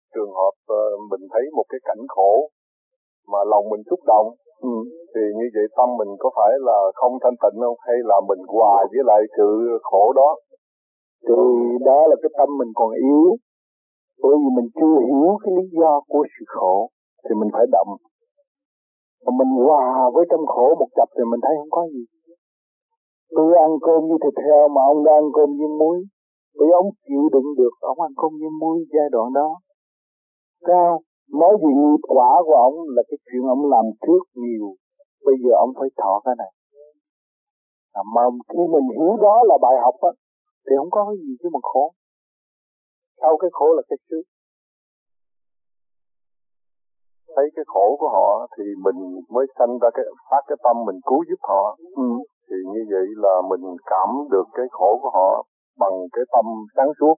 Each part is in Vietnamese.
trường hợp mình thấy một cái cảnh khổ mà lòng mình xúc động, thì như vậy tâm mình có phải là không thanh tịnh không, hay là mình hòa với lại sự khổ đó? Thì đó là cái tâm mình còn yếu, bởi vì mình chưa hiểu cái lý do của sự khổ thì mình phải động. Mà mình hòa với trong khổ một chập thì mình thấy không có gì. Tôi ăn cơm như thịt heo mà ông đang ăn cơm như muối, vì ông chịu đựng được ông ăn cơm như muối giai đoạn đó. Sao? Nói gì nghiệp quả của ông là cái chuyện ông làm trước nhiều, bây giờ ông phải thọ cái này. Mà khi mình hiểu đó là bài học á, thì không có cái gì chứ mà khổ. Sau cái khổ là cái trước. Thấy cái khổ của họ thì mình mới sanh ra phát cái tâm mình cứu giúp họ. Thì như vậy là mình cảm được cái khổ của họ bằng cái tâm sáng suốt.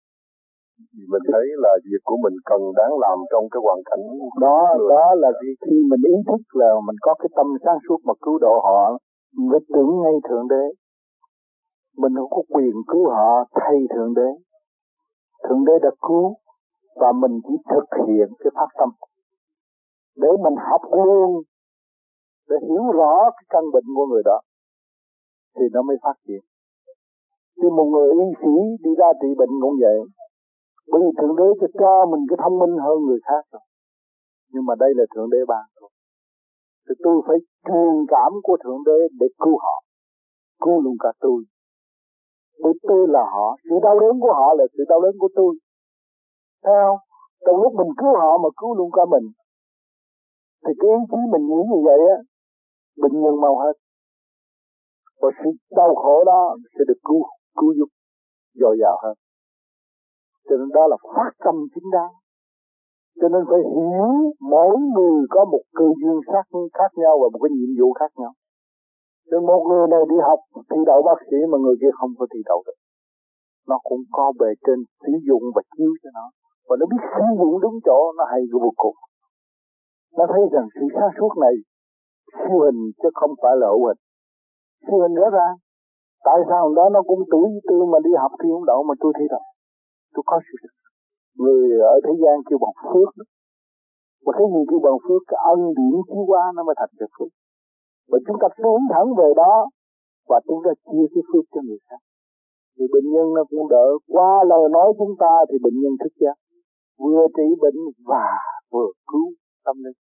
Vì mình thấy là việc của mình cần đáng làm trong cái hoàn cảnh đó. Đó là khi mình ý thức là mình có cái tâm sáng suốt mà cứu độ họ, mình phải tưởng ngay Thượng Đế. Mình không có quyền cứu họ thay Thượng Đế. Thượng Đế đã cứu và mình chỉ thực hiện cái phát tâm để mình học luôn, để hiểu rõ cái căn bệnh của người đó thì nó mới phát triển. Chứ một người y sĩ đi ra trị bệnh cũng vậy, bởi vì Thượng Đế cho mình cái thông minh hơn người khác rồi. Nhưng mà đây là Thượng Đế ban thôi. Thì tôi phải truyền cảm của Thượng Đế để cứu họ, cứu luôn cả tôi. Bởi tôi là họ, sự đau đớn của họ là sự đau đớn của tôi. Thấy không? Trong lúc mình cứu họ mà cứu luôn cả mình, thì cái ý chí mình nghĩ như vậy á, bệnh nhân mau hết. Và sự đau khổ đó sẽ được cứu giúp dồi dào hơn. Cho nên đó là phát tâm chính đáng. Cho nên phải hiểu mỗi người có một cơ duyên khác nhau và một cái nhiệm vụ khác nhau. Cho nên một người này đi học thi đậu bác sĩ mà người kia không có thi đậu được. Nó cũng có bề trên sử dụng và chiếu cho nó. Và nó biết sử dụng đúng chỗ, nó hay vô cùng. Nó thấy rằng sự sáng suốt này siêu hình chứ không phải là hữu hình. Siêu hình rõ ràng. Tại sao đó nó cũng tuổi với tôi mà đi học thi không đậu mà tôi thi đậu? Tôi có sự người ở thế gian kêu bằng phước đó. Mà cái gì kêu bằng phước? Cái ân điển chiếu qua nó mới thành được phước. Và chúng ta tiến thẳng về đó và chúng ta chia cái phước cho người khác. Thì bệnh nhân nó cũng đỡ. Qua lời nói chúng ta thì bệnh nhân thức giác, vừa trị bệnh và vừa cứu tâm linh.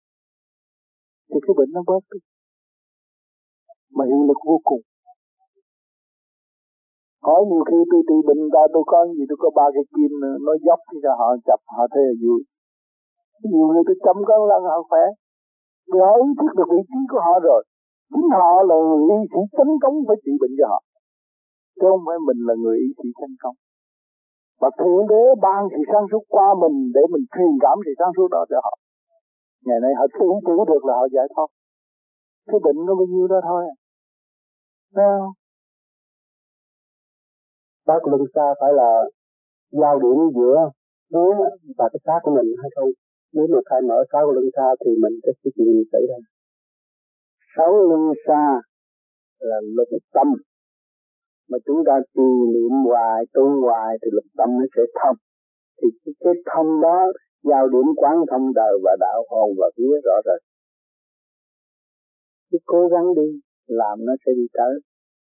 Thì cái bệnh nó bớt đi. Mà hiệu lực vô cùng. Hỏi nhiều khi tôi trị bệnh ta tôi có gì, tôi có 3 cái kim nó dốc cho họ chập họ thấy là vui. Nhiều người tôi chăm có lần họ khỏe. Vì họ ý thức được vị trí của họ rồi. Chính họ là người y sĩ chánh công phải trị bệnh cho họ. Chứ không phải mình là người y sĩ chánh công. Và Thượng Đế ban sự sáng suốt qua mình để mình truyền cảm sự sáng suốt đó cho họ. Ngày nay họ tự tử được là họ giải thoát. Cái bệnh nó bao nhiêu đó thôi. Nào. Bác luân xa phải là giao điểm giữa vía và cái xác của mình hay không? Nếu mà khai mở sáu luân xa thì mình sẽ cái chuyện gì xảy ra? Sáu luân xa là lục tâm. Mà chúng ta trì niệm hoài, tu hoài thì lục tâm nó sẽ thông. Thì cái thông đó giao điểm quán thông đời và đạo hồn và vía rõ rệt. Cứ cố gắng đi, làm nó sẽ đi tới.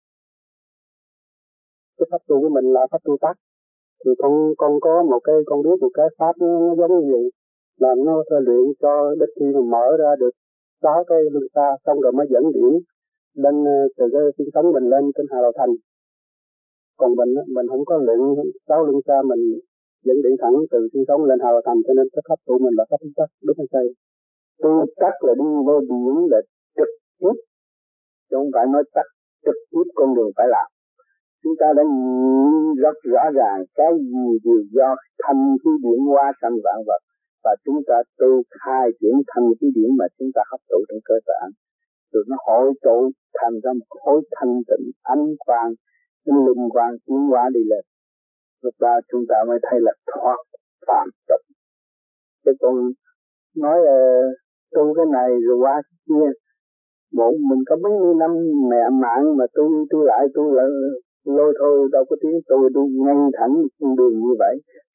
Cái pháp tu của mình là pháp tu tắc. Thì con có một cái, con biết một cái pháp nó giống như vậy. Làm nó luyện cho đến khi mà mở ra được 6 cái luân xa, xong rồi mới dẫn điểm lên từ cái sinh sống mình lên trên Hà Lò Thành. Còn mình không có luyện 6 luân xa, mình dẫn điện thẳng từ sinh sống lên Hà Lò Thành, cho nên cái pháp tu mình là pháp tu tắc, đúng hay sai? Tu tắc là đi vô điểm là trực tiếp, chứ không phải nói tắc trực tiếp con đường phải làm. Chúng ta đã nhìn rất rõ ràng cái gì đều do thanh khí điển hóa sanh vạn vật, và chúng ta tu khai triển thanh khí điển mà chúng ta hấp thụ trong cơ thể, rồi nó hội tụ thành ra một khối thanh tịnh ánh quang, linh quang tiến hóa đi lên. Lúc đó chúng ta mới thấy là thoát phạm tục. Chứ còn nói tu cái này rồi qua cái kia, bộ mình có mấy mươi năm mẹ mạng mà tôi lại lôi thôi, đâu có tiếng tôi ngay thẳng đường như vậy.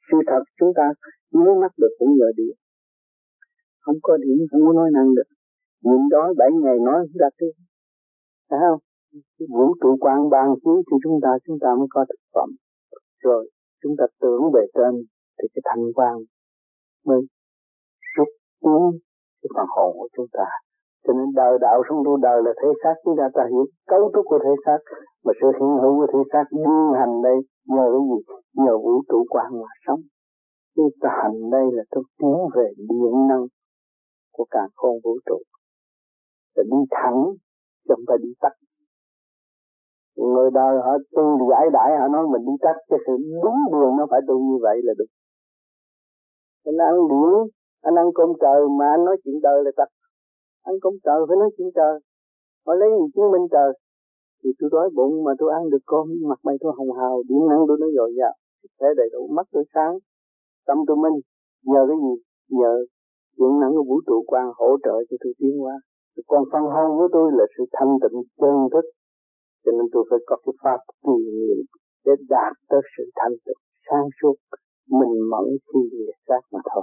Sự thật chúng ta nhớ mắt được cũng nhờ điện. Không có điện không có nói năng được. Nhịn đói 7 ngày nói không ra tiếng. Phải không? Vũ trụ quan ban chiếu cho chúng ta mới có thực phẩm. Rồi chúng ta tưởng về trên thì cái thanh quan mới rút cuốn cái phần hồn của chúng ta. Cho nên đời đạo sống tu đời là thể xác, chúng ta hiểu cấu trúc của thể xác, mà sự hiện hữu của thể xác điều hành đây nhờ cái gì? Nhờ vũ trụ quan mà sống. Chúng ta hành đây là tôi tiến về điện năng của càn khôn vũ trụ, và đi thẳng chứ không phải đi tắt. Người đời họ tu giải đại họ nói mình đi tắt, cái sự đúng đường nó phải tu như vậy là đúng. Anh ăn điển, anh ăn cơm trời mà anh nói chuyện đời là tắt. Ăn cơm trời phải nói chuyện trời. Họ lấy gì chứng minh trời? Thì tôi đói bụng mà tôi ăn được cơm, mặt mày tôi hồng hào, điện năng tôi nó dồi dào, thể đầy đủ, mắt tôi sáng, tâm tôi minh. Nhờ cái gì? Nhờ điện năng của vũ trụ quan hỗ trợ cho tôi tiến hóa. Còn phần hồn của tôi là sự thanh tịnh chân thức, cho nên tôi phải có cái pháp trì niệm để đạt tới sự thanh tịnh sáng suốt, mình mẫn khi lìa xác mà thôi.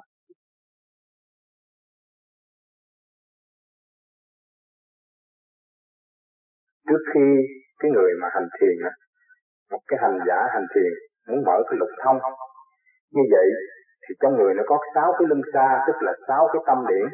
Trước khi cái người mà hành thiền á, một cái hành giả hành thiền muốn mở cái lục thông như vậy thì trong người nó có 6 cái luân xa, tức là 6 cái tâm điển.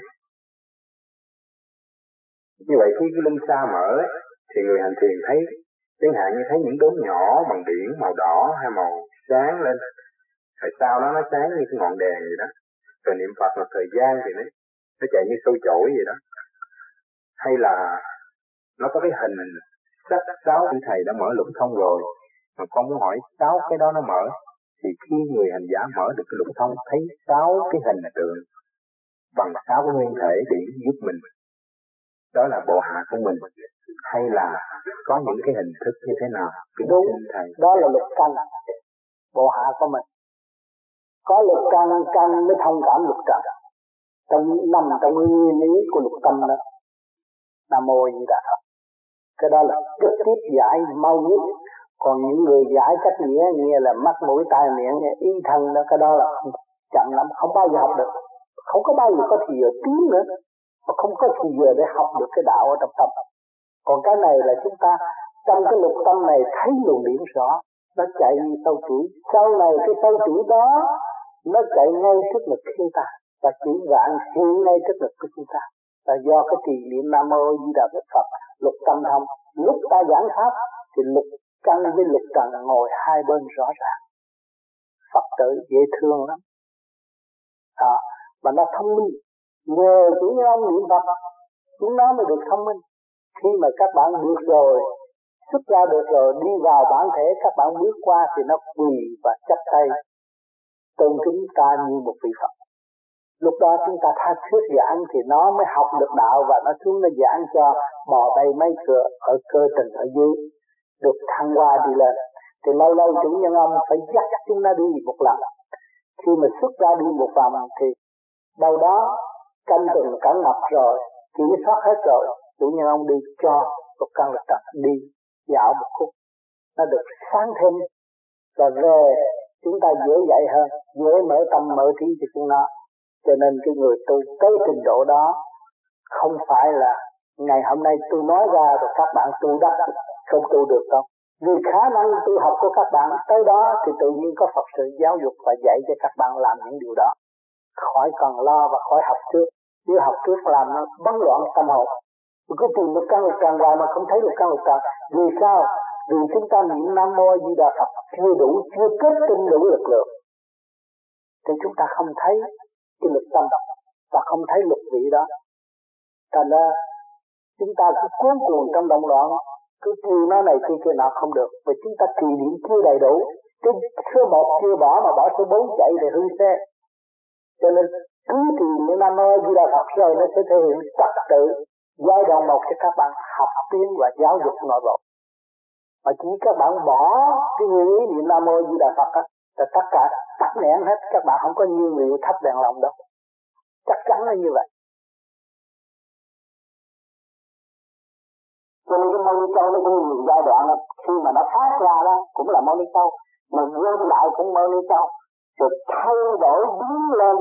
Như vậy khi cái luân xa mở thì người hành thiền thấy, chẳng hạn như thấy những đốm nhỏ bằng điển màu đỏ hay màu sáng lên, rồi sau đó nó sáng như cái ngọn đèn vậy đó. Rồi niệm Phật một thời gian thì nó chạy như sôi chổi vậy đó. Hay là nó có cái hình sắc 6 thầy đã mở lục thông rồi, mà con muốn hỏi 6 cái đó nó mở, thì khi người hành giả mở được cái lục thông thấy 6 cái hình tượng bằng 6 cái nguyên thể để giúp mình, đó là bộ hạ của mình, hay là có những cái hình thức như thế nào? Đúng, thầy. Đó là lục căn, bộ hạ của mình. Có lục căn mới thông cảm lục trần. Nằm trong nguyên lý của lục tâm đó. Nam mô Di Đà Phật. Cái đó là trực tiếp giải mau nhất. Còn những người giải cách nghĩa nghe là mắt mũi tai miệng ý thân đó, cái đó là chậm lắm, không bao giờ học được, không có bao giờ có thì giờ tiến nữa, mà không có thì giờ để học được cái đạo ở trong tâm. Còn cái này là chúng ta trong cái lục tâm này thấy luồng điển rõ, nó chạy như sâu chuỗi, sau này cái sâu chuỗi đó nó chạy ngay trước ngực chúng ta, và chỉ vạn hiện ngay trước ngực của chúng ta, là do cái trì niệm Nam Mô Di Đà Phật, lục tâm thông. Lúc ta giảng pháp thì lục căn với lục trần ngồi hai bên rõ ràng, Phật tử dễ thương lắm đó, mà nó thông minh. Nhờ chúng ông niệm Phật chúng nó mới được thông minh. Khi mà các bạn được rồi, xuất ra được rồi, đi vào bản thể, các bạn bước qua thì nó quỳ và chắp tay tôn kính ta như một vị Phật. Lúc đó chúng ta tha thuyết giảng thì nó mới học được đạo, và nó xuống nó giảng cho bò bay mấy cửa ở cơ trình ở dưới được thăng hoa đi lên. Thì lâu lâu chủ nhân ông phải dắt chúng nó đi một lần. Khi mà xuất ra đi một vòng thì đâu đó canh từng cẩn ngập rồi, kiểm soát hết rồi, chủ nhân ông đi cho một căn lực trật đi dạo một khúc, nó được sáng thêm, và về chúng ta dễ dạy hơn, dễ mở tâm mở trí cho chúng nó. Cho nên cái người tu tới trình độ đó không phải là ngày hôm nay tôi nói ra rồi các bạn tu đắc, không tu được đâu. Vì khả năng tu học của các bạn tới đó thì tự nhiên có Phật sự giáo dục và dạy cho các bạn làm những điều đó. Khỏi cần lo và khỏi học trước. Nếu học trước làm nó bấn loạn tâm hồn. Cứ tìm lục căn lục trần hoài mà không thấy lục căn lục trần. Vì sao? Vì chúng ta niệm Nam Mô Di Đà Phật chưa đủ, chưa kết tinh đủ lực lượng, thì chúng ta không thấy cái lục tâm và không thấy lục vị đó. Thành ra chúng ta cứ cuốn cuồng trong động loạn, cứ kêu nó này kia nọ không được, vì chúng ta trì niệm chưa đầy đủ. Cái số 1 chưa bỏ mà bỏ số 4 chạy thì hư xe. Cho nên cứ trì niệm Nam Mô Di Đà Phật rồi nó sẽ thể hiện trật tự giai đoạn 1 cho các bạn học tiến và giáo dục nội bộ. Mà chỉ các bạn bỏ cái nguyên lý niệm Nam Mô Di Đà Phật á, là tất cả tắt nghẽn hết, các bạn không có nhiên liệu thắp đèn lòng đâu. Chắc chắn là như vậy. Cho nên cái mâu ni châu nó có nhiều giai đoạn, khi mà nó phát ra đó cũng là mâu ni châu, mà gom lại cũng mâu ni châu. rồi thay đổi biến lên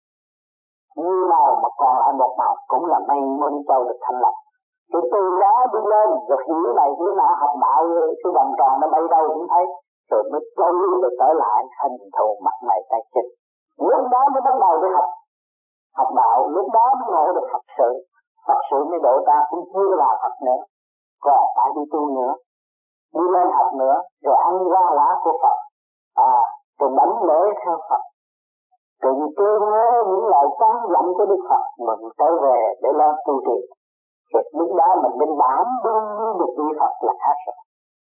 như màu mà còn lại một màu, cũng là mây Minh Châu được thành lập. Rồi từ đó đi lên, rồi hiểu này hiểu nọ, học đạo cái vòng tròn nó bay đâu cũng thấy, rồi mới trôi rồi trở lại hình thù mặt mày tay chân. Lúc đó mới bắt đầu đi học đạo, lúc đó mới ngộ được Phật sự mới độ ta cũng chưa là Phật nữa, còn phải đi tu nữa, đi lên học nữa, rồi ăn ra quả của Phật, rồi đánh lễ theo Phật, rồi kêu nghe những lời căn dặn của Đức Phật, mình trở về để lo tu trì. Rồi lúc đó mình bên bản đương như được vị Phật là khác rồi.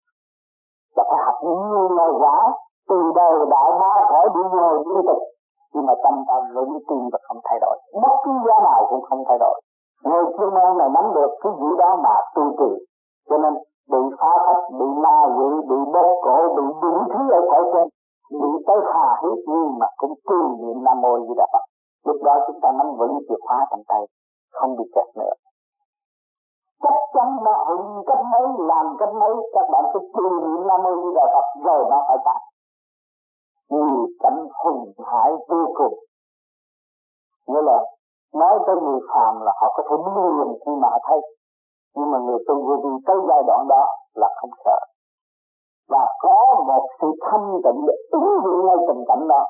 Và phải học nhiều ngày quả, từ đầu đạo ba khỏi đi ngồi liên tục, nhưng mà tâm ta vững tin và không thay đổi, bất cứ giá nào cũng không thay đổi. Người chuyên môn này nắm được cái gì đó mà tu trì, cho nên bị phá phách, bị ma quỷ, bị bóp cổ, bị những thứ ở cõi trên, bị tới hà hiếp, nhưng mà cũng trì niệm Nam Mô Di Đà Phật. Lúc đó chúng ta nắm vững chìa khóa trong tay, không bị kẹt nữa. Chắc chắn nó hùng cách mấy, làm cách mấy, các bạn phải trì niệm Nam Mô Di Đà Phật rồi nó phải đạt. Nhiều cảnh hùng hải vô cùng. Nghĩa là nói tới người phàm là họ có thể liền khi mà họ thấy, nhưng mà người tu vô vi tới giai đoạn đó là không sợ, và có một sự thanh tịnh để ứng dụng ngay tình cảnh đó.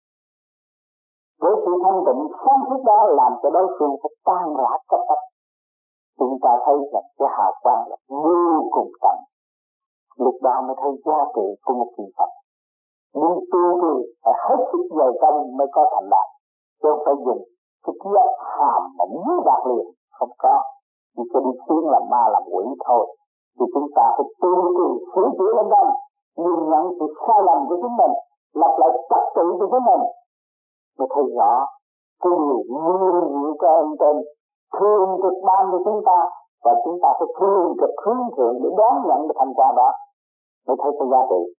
Với sự thanh tịnh sáng suốt đó làm cho đối phương phải tan rã cấp tốc. Chúng ta thấy rằng cái hào quang là vô cùng tận. Lúc đó mới thấy giá trị của một vị Phật. Nhưng tu thì phải hết sức dày công mới có thành đạt, chứ không phải dùng cái kia hàm mà muốn đạt liền, không có. Chỉ có đi xuống làm ma làm quỷ thôi. Thì chúng ta phải tu trì sửa chữa lên đây, nhìn nhận sự sai lầm của chúng mình, lập lại trật tự của chúng mình, mới thấy rõ cái điều nhiều của ơn trên thường trực ban cho chúng ta, và chúng ta phải thường trực hướng thượng để đón nhận được thành quả đó, mới thấy cái giá trị.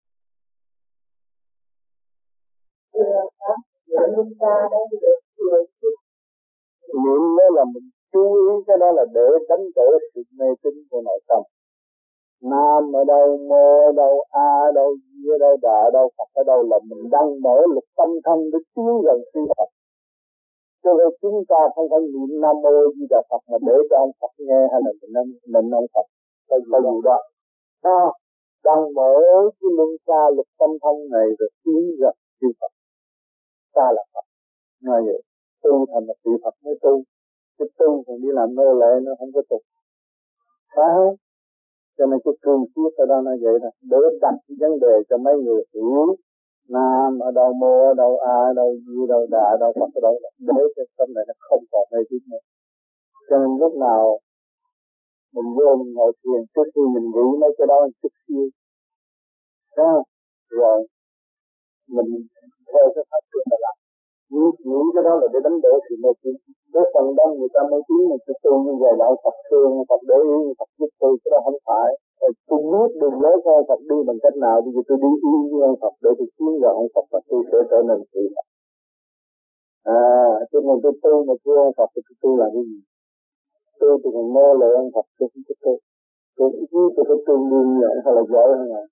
Niệm đó là mình chú ý, cái đó là để đánh đổ sự mê tín của nội tâm. Nam ở đâu, mô ở đâu, a ở đâu, di ở đâu, đà ở đâu, Phật ở đâu, là mình đang mở lực tâm thân để tiến gần sư Phật. Cho nên chúng ta không phải niệm Nam Mô Di Đà Phật mà để cho ông Phật nghe, hay là mình ông Phật cái gì đó. Đang mở cái luân xa lực tâm thân này rồi tiến gần sư Phật. Ta là Phật. Nói vậy, tu thành một vị Phật mới tu. Cái tu còn đi làm nô lệ nó không có tu. Phải không? Cho nên cái cương quyết ở đó nó vậy đó, để đặt cái vấn đề cho mấy người hiểu. Nam ở đâu, mô ở đâu, a ở đâu, di ở đâu, đà ở đâu, Phật ở đâu, để cái tâm này nó không còn mê tín nữa. Cho nên lúc nào mình vô mình ngồi thiền, trước khi mình nghĩ mấy cái đó một chút xíu, rồi mình theo cái pháp truyền là làm. Những cái đó là để đánh đổ sự mê tín. Với phần đông người ta mê tín mình tôi tu như vậy là Phật thương, Phật để ý, Phật giúp tôi, cái đó không phải. Tôi biết đường lối của Phật đi bằng cách nào, bây giờ tôi đi y như ông Phật để tôi tiến vào ông Phật và tôi sẽ trở nên vị Phật. Cho nên tôi tu mà thưa ông Phật thì tôi tu là cái gì? Tôi còn mơ lời ông Phật, tôi không có tu. Tôi phải tương đương như vậy hay là giỏi hơn à?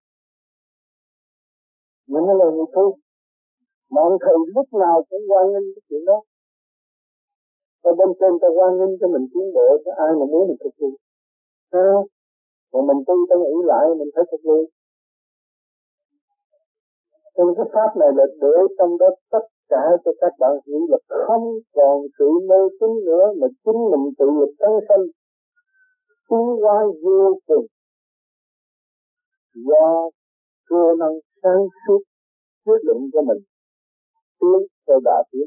Nhưng nó là như thế. Mà ông thầy lúc nào cũng quan nghênh cái chuyện đó. Và bên trên ta quan nghênh cho mình tiến bộ, cho ai mà muốn mình thực hiện. Còn mình tu ta nghĩ lại mình phải thực hiện. Nên cái pháp này là để trong đó tất cả cho các bạn hiểu là không còn sự mê tín nữa, mà chính mình tự lực tấn sanh, tiến hóa vô cùng do cơ năng sáng suốt quyết định của mình tiến theo đà tiến.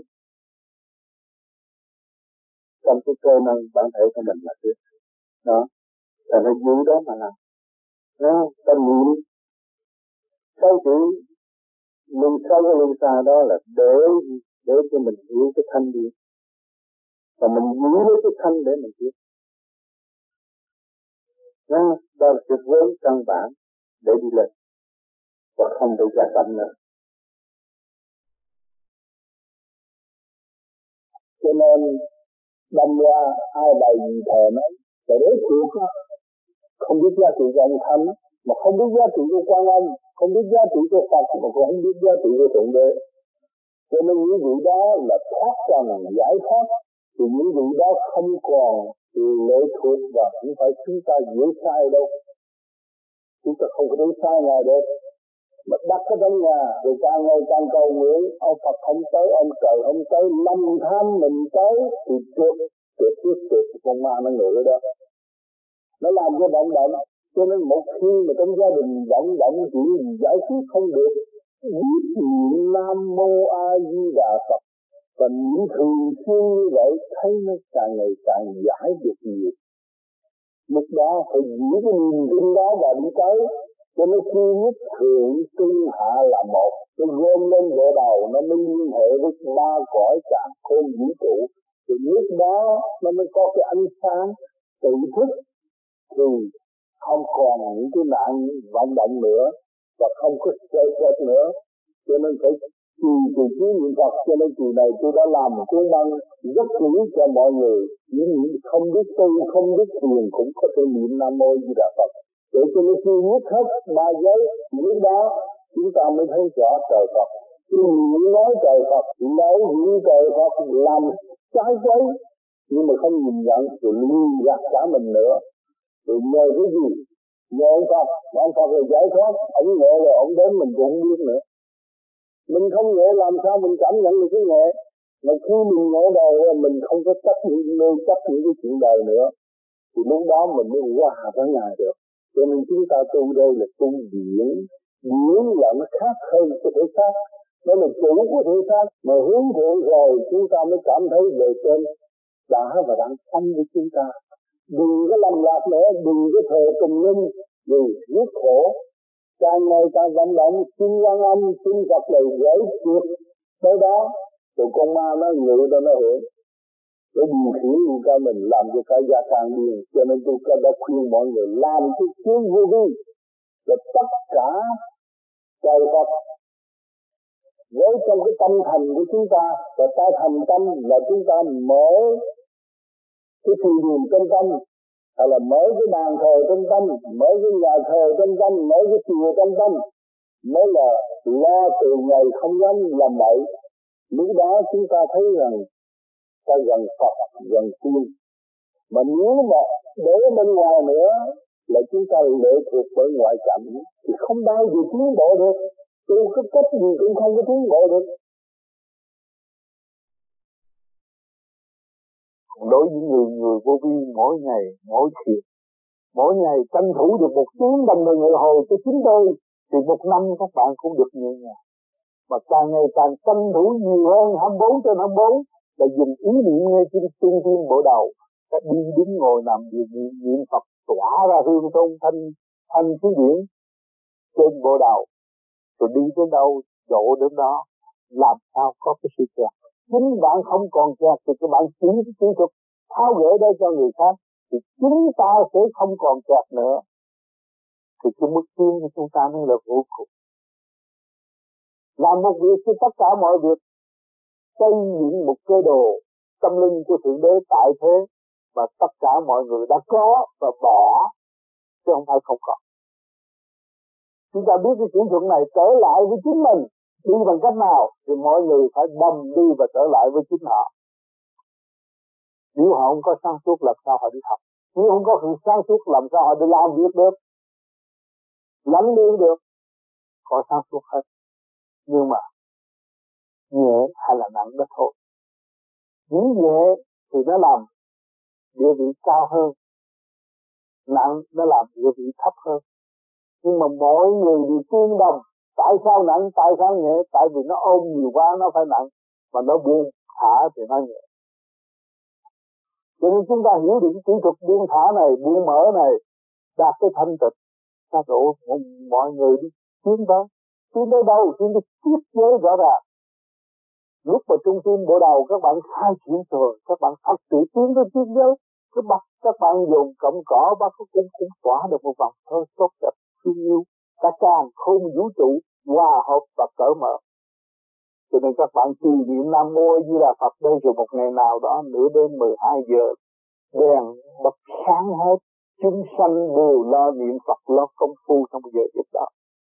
Trong cái cơ năng bản thể của mình là tiến đó, là nó giữ đó mà làm. Ta niệm sáu chữ luân sâu cái luân xa đó là để cho mình hiểu cái thanh điển, và mình giữ lấy cái thanh để mình biết. Đó là cái vốn căn bản để đi lên và không bị gia tăng nữa. Cho nên đâm ra ai bày gì thề nói là để thiệt đó, không biết giá trị của ông Thánh, mà không biết giá trị của Quan Âm, không biết giá trị của Phật, mà cũng không biết giá trị của Thượng Đế. Cho nên những vị đó là thoát trần giải thoát, thì những vị đó không còn lệ thuộc và không phải chúng ta dễ sai đâu. Chúng ta không có thể sai Ngài được. Mà đặt ở trong nhà rồi càng ngày càng cầu nguyện, ông Phật không tới, ông trời không tới, lâm tham mình tới thì trượt con ma nó ngựa đó. Nó làm cho vận động. Cho nên một khi mà trong gia đình vận động chuyện giải quyết không được, biết niệm Nam Mô A Di Đà Phật và niệm thường xuyên như vậy, thấy nó càng ngày càng giải được nhiều. Lúc đó phải giữ cái niềm tin đó và đi tới. Cho nên khi nhất thượng trung hạ là một, nó gom lên bộ đầu, nó mới liên hệ với ba cõi càn khôn vũ trụ. Thì lúc đó nó mới có cái ánh sáng tự thức, thì không còn những cái nạn vận động nữa và không có stress nữa. Cho nên phải trì chú niệm Phật. Cho nên kỳ này tôi đã làm một cuốn băng rất kỹ cho mọi người. Những không biết tu, không biết thiền cũng có thể niệm Nam Mô Di Đà Phật. Để cho nó chi nhất hết ba giới, lúc đó chúng ta mới thấy rõ trời Phật. Khi nói trời Phật, nói những trời Phật làm trái quấy, nhưng mà không nhìn nhận rồi lưu gạt cả mình nữa. Rồi nhờ cái gì? Nhờ ông Phật là giải thoát, ông nhẹ rồi ông đến mình cũng không biết nữa. Mình không nhẹ làm sao mình cảm nhận được cái nhẹ? Mà khi mình nhẹ đời mình không có chấp những cái chuyện đời nữa, thì lúc đó mình mới hòa với Ngài được. Cho nên chúng ta tu đây là tu điển. Điển là nó khác hơn cái thể xác. Nó là chủ của thể xác. Mà hướng thượng rồi chúng ta mới cảm thấy bề trên đã và đang sống với chúng ta. Đừng có lầm lạc nữa, đừng có thờ tùm lum, vì rất khổ. Càng ngày càng vận động, xin Quan Âm, xin Phật này giải quyết tới đó, rồi con ma nó ngự ra nó hưởng. Để điều khiển cho mình, làm cho cả gia càng điên. Cho nên tôi đã khuyên mọi người làm cái chuyến vô vi, là tất cả trời Phật với trong cái tâm thành của chúng ta, và ta thành tâm là chúng ta mở cái thùy điền trong tâm, hay là mở cái bàn thờ trong tâm, mở cái nhà thờ trong tâm, mở cái chùa trong tâm, mới là lo từ ngày không dám làm bậy. Lúc đó chúng ta thấy rằng ta gần Phật, gần tiên. Mà nếu mà để bên ngoài nữa là chúng ta lệ thuộc bởi ngoại cảnh, thì không bao giờ tiến bộ được. Tu cái cách gì cũng không có tiến bộ được. Đối với người vô vi mỗi ngày, mỗi ngày tranh thủ được 1 tiếng đồng hồ cho chính tôi, thì 1 năm các bạn cũng được nhẹ nhàng. Mà càng ngày càng tranh thủ nhiều hơn 24/24, là dùng ý niệm ngay trên trung tim bộ đầu. Các đi đứng ngồi nằm niệm Phật tỏa ra hương thơm thanh khí điển trên bộ đầu, rồi đi đến đâu độ đến đó. Làm sao có cái sự kẹt? Chính bạn không còn kẹt thì các bạn chỉ kỹ thuật tháo gỡ đó cho người khác, thì chúng ta sẽ không còn kẹt nữa. Thì cái mức tiến của chúng ta mới là vô cùng. Làm một việc cho tất cả mọi việc, xây dựng một cơ đồ tâm linh của Thượng Đế tại thế mà tất cả mọi người đã có và bỏ, chứ không phải không có. Chúng ta biết cái kỹ thuật này trở lại với chính mình, đi bằng cách nào thì mọi người phải đâm đi và trở lại với chính họ. Nếu họ không có sáng suốt làm sao họ đi học? Nếu không có sự sáng suốt làm sao họ đi làm việc được? Lãnh lương được? Có sáng suốt hết. Nhưng mà nhẹ hay là nặng đó thôi. Những nhẹ thì nó làm địa vị cao hơn, nặng nó làm địa vị thấp hơn. Nhưng mà mọi người đều tương đồng. Tại sao nặng, tại sao nhẹ? Tại vì nó ôm nhiều quá nó phải nặng, mà nó buông thả thì nó nhẹ. Cho nên chúng ta hiểu được kỹ thuật buông thả này, buông mở này, đạt cái thanh tịnh, ta đổ mọi người đi tiến tới. Tiến tới đâu? Tiến tới tiết giới rõ ràng. Lúc mà trung tâm bộ đầu các bạn khai triển rồi, các bạn thật sự tiến tới tiết giới. Các bạn dùng cọng cỏ bác cũng tỏa được một vòng thơ tốt đẹp thương yêu. Cả càng không vũ trụ hòa hợp và cởi mở. Cho nên các bạn trì niệm Nam Mô A Di Đà Phật đây, rồi một ngày nào đó nửa đêm 12 giờ đèn bật sáng hết, chúng sanh đều lo niệm Phật, lo công phu trong giờ ít đó.